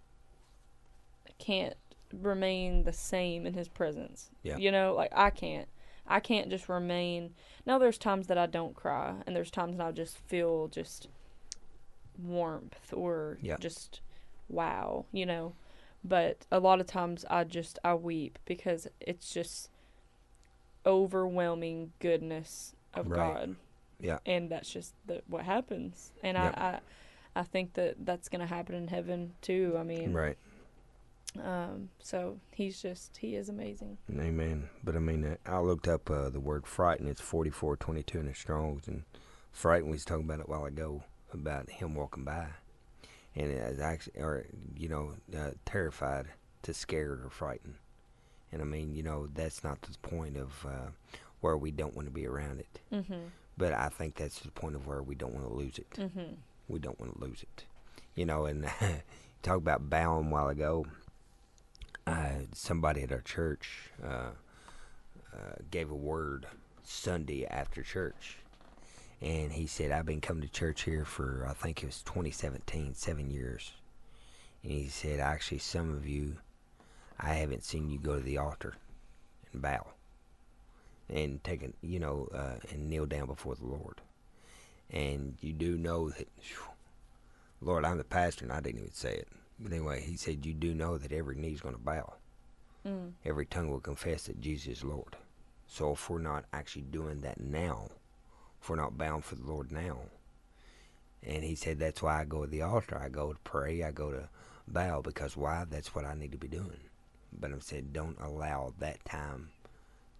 can't remain the same in his presence. Yeah. You know, like I can't. I can't just remain. Now there's times that I don't cry, and there's times that I just feel just warmth or Yeah. just wow, you know. But a lot of times I just I weep because it's just overwhelming goodness of Right. God. Yeah. And that's just the, what happens. And Yep. I, I I think that that's going to happen in heaven too. I mean, Right. um, so he's just, he is amazing. Amen. But I mean, uh, I looked up uh, the word frighten. It's forty-four twenty-two in the Strongs, and frighten. We was talking about it a while ago about him walking by, and it is actually, or you know, uh, terrified to scared or frightened. And I mean, you know, that's not the point of uh, where we don't want to be around it. Mm-hmm. But I think that's the point of where we don't want to lose it. Mm-hmm. We don't want to lose it. You know, and talk about bowing a while ago. Uh, somebody at our church uh, uh, gave a word Sunday after church. And he said, I've been coming to church here for, I think it was twenty seventeen, seven years. And he said, actually, some of you, I haven't seen you go to the altar and bow. And take a, you know, uh, and kneel down before the Lord. And you do know that, whew, Lord, I'm the pastor, and I didn't even say it. But anyway, he said, you do know that every knee's going to bow. Mm. Every tongue will confess that Jesus is Lord. So if we're not actually doing that now, if we're not bound for the Lord now, and he said, that's why I go to the altar. I go to pray. I go to bow. Because why? That's what I need to be doing. But I said, don't allow that time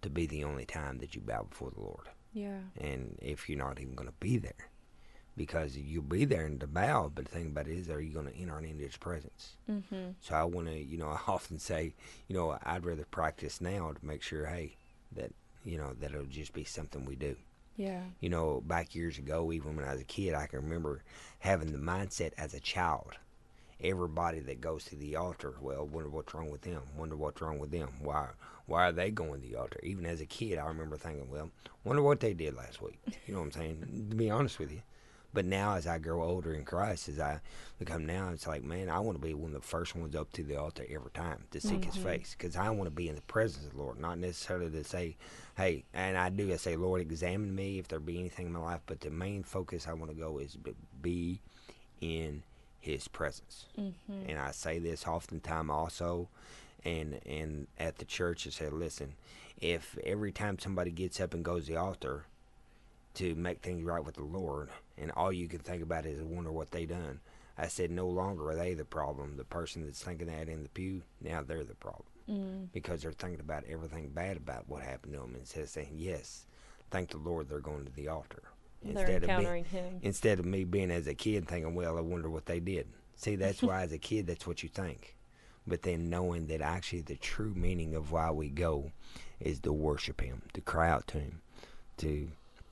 to be the only time that you bow before the Lord. Yeah. And if you're not even going to be there, because you'll be there in the bow, but the thing about it is, are you going to enter into His presence? Mm-hmm. So I want to, you know, I often say, you know, I'd rather practice now to make sure, hey, that, you know, that it'll just be something we do. Yeah. You know, back years ago, even when I was a kid, I can remember having the mindset as a child. Everybody that goes to the altar, well, wonder what's wrong with them. Wonder what's wrong with them. Why why are they going to the altar? Even as a kid, I remember thinking, well, wonder what they did last week. You know what I'm saying? To be honest with you. But now as I grow older in Christ, as I become now, it's like, man, I want to be one of the first ones up to the altar every time to seek mm-hmm. His face. Because I want to be in the presence of the Lord, not necessarily to say, hey, and I do, I say, Lord, examine me if there be anything in my life. But the main focus I want to go is be in His presence. Mm-hmm. And I say this oftentimes also, and and at the church I say, listen, if every time somebody gets up and goes to the altar to make things right with the Lord, and all you can think about is wonder what they done, I said, no longer are they the problem. The person that's thinking that in the pew, now they're the problem. Mm. Because they're thinking about everything bad about what happened to them, instead of saying, yes, thank the Lord they're going to the altar. They're Instead encountering of me, Him. Instead of me being as a kid thinking, well, I wonder what they did. See, that's why as a kid, that's what you think. But then knowing that actually the true meaning of why we go is to worship Him, to cry out to Him, to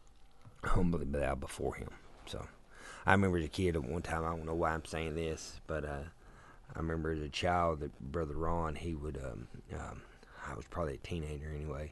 humbly bow before Him. So I remember as a kid at one time, I don't know why I'm saying this, but uh, I remember as a child that Brother Ron, he would, um, um, I was probably a teenager anyway,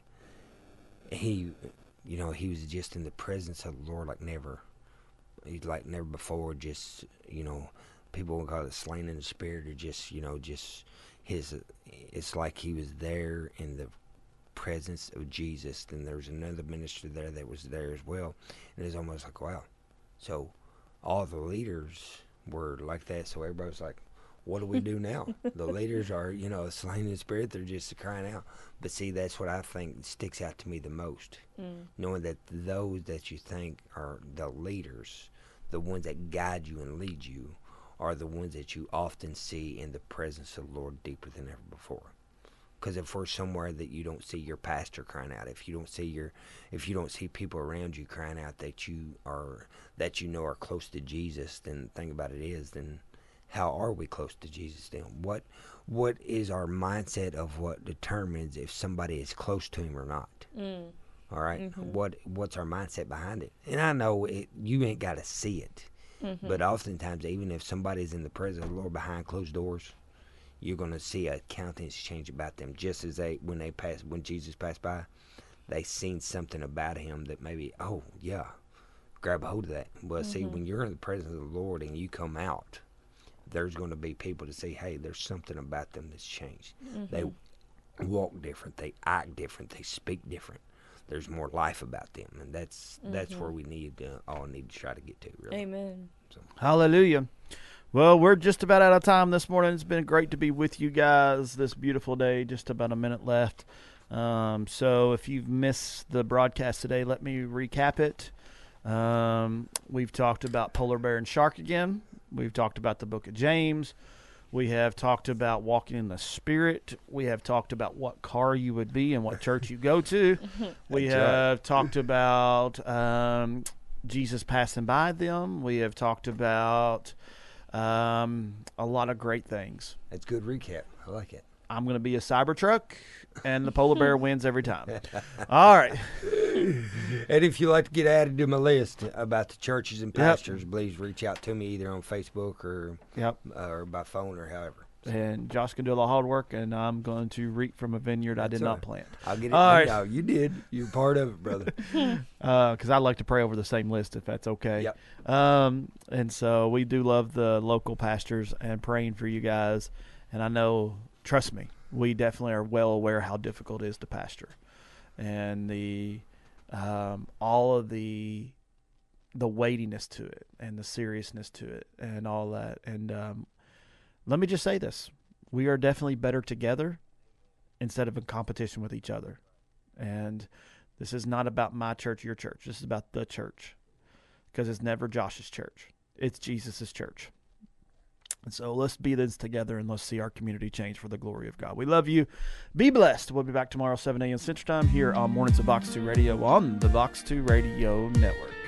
he, you know, he was just in the presence of the Lord like never. He's like never before, just, you know, people would call it slain in the spirit, or just, you know, just his, it's like he was there in the presence of Jesus. Then there was another minister there that was there as well. And it's almost like, wow. So all the leaders were like that. So everybody was like, what do we do now? The leaders are, you know, slain in spirit. They're just crying out. But see, that's what I think sticks out to me the most. Mm. Knowing that those that you think are the leaders, the ones that guide you and lead you, are the ones that you often see in the presence of the Lord deeper than ever before. Because if we're somewhere that you don't see your pastor crying out, if you don't see your, if you don't see people around you crying out that you are, that you know are close to Jesus, then the thing about it is, then how are we close to Jesus then? What, what is our mindset of what determines if somebody is close to Him or not? Mm. All right, mm-hmm. what what's our mindset behind it? And I know it, you ain't got to see it, mm-hmm. but oftentimes, even if somebody's in the presence of the Lord behind closed doors, you're going to see a countenance change about them. Just as they, when they passed, when Jesus passed by, they seen something about Him that maybe, oh yeah, grab a hold of that. Well, mm-hmm. see, when you're in the presence of the Lord and you come out, there's going to be people to say, hey, there's something about them that's changed. Mm-hmm. They walk different, they act different, they speak different. There's more life about them, and that's mm-hmm. that's where we need to, all need to try to get to. Really. Amen. So. Hallelujah. Well, we're just about out of time this morning. It's been great to be with you guys this beautiful day. Just about a minute left. Um, so if you've missed the broadcast today, let me recap it. Um, we've talked about polar bear and shark again. We've talked about the book of James. We have talked about walking in the Spirit. We have talked about what car you would be and what church you go to. We That's have right. talked about um, Jesus passing by them. We have talked about um, a lot of great things. That's good recap. I like it. I'm going to be a Cybertruck, and the polar bear wins every time. All right. And if you'd like to get added to my list about the churches and pastors, yep. please reach out to me either on Facebook or yep. uh, or by phone or however. So. And Josh can do a lot of hard work, and I'm going to reap from a vineyard That's I did right. not plant. I'll get it. All right. No, you did. You're part of it, brother. Because uh, I like to pray over the same list, if that's okay. Yep. Um, and so we do love the local pastors and praying for you guys. And I know, trust me, we definitely are well aware how difficult it is to pastor, and the um, all of the the weightiness to it, and the seriousness to it, and all that. And um, let me just say this: we are definitely better together instead of in competition with each other. And this is not about my church, your church. This is about the church, because it's never Josh's church; it's Jesus's church. And so let's be this together and let's see our community change for the glory of God. We love you. Be blessed. We'll be back tomorrow, seven a.m. Central Time here on Mornings of Vox two Radio on the Vox two Radio Network.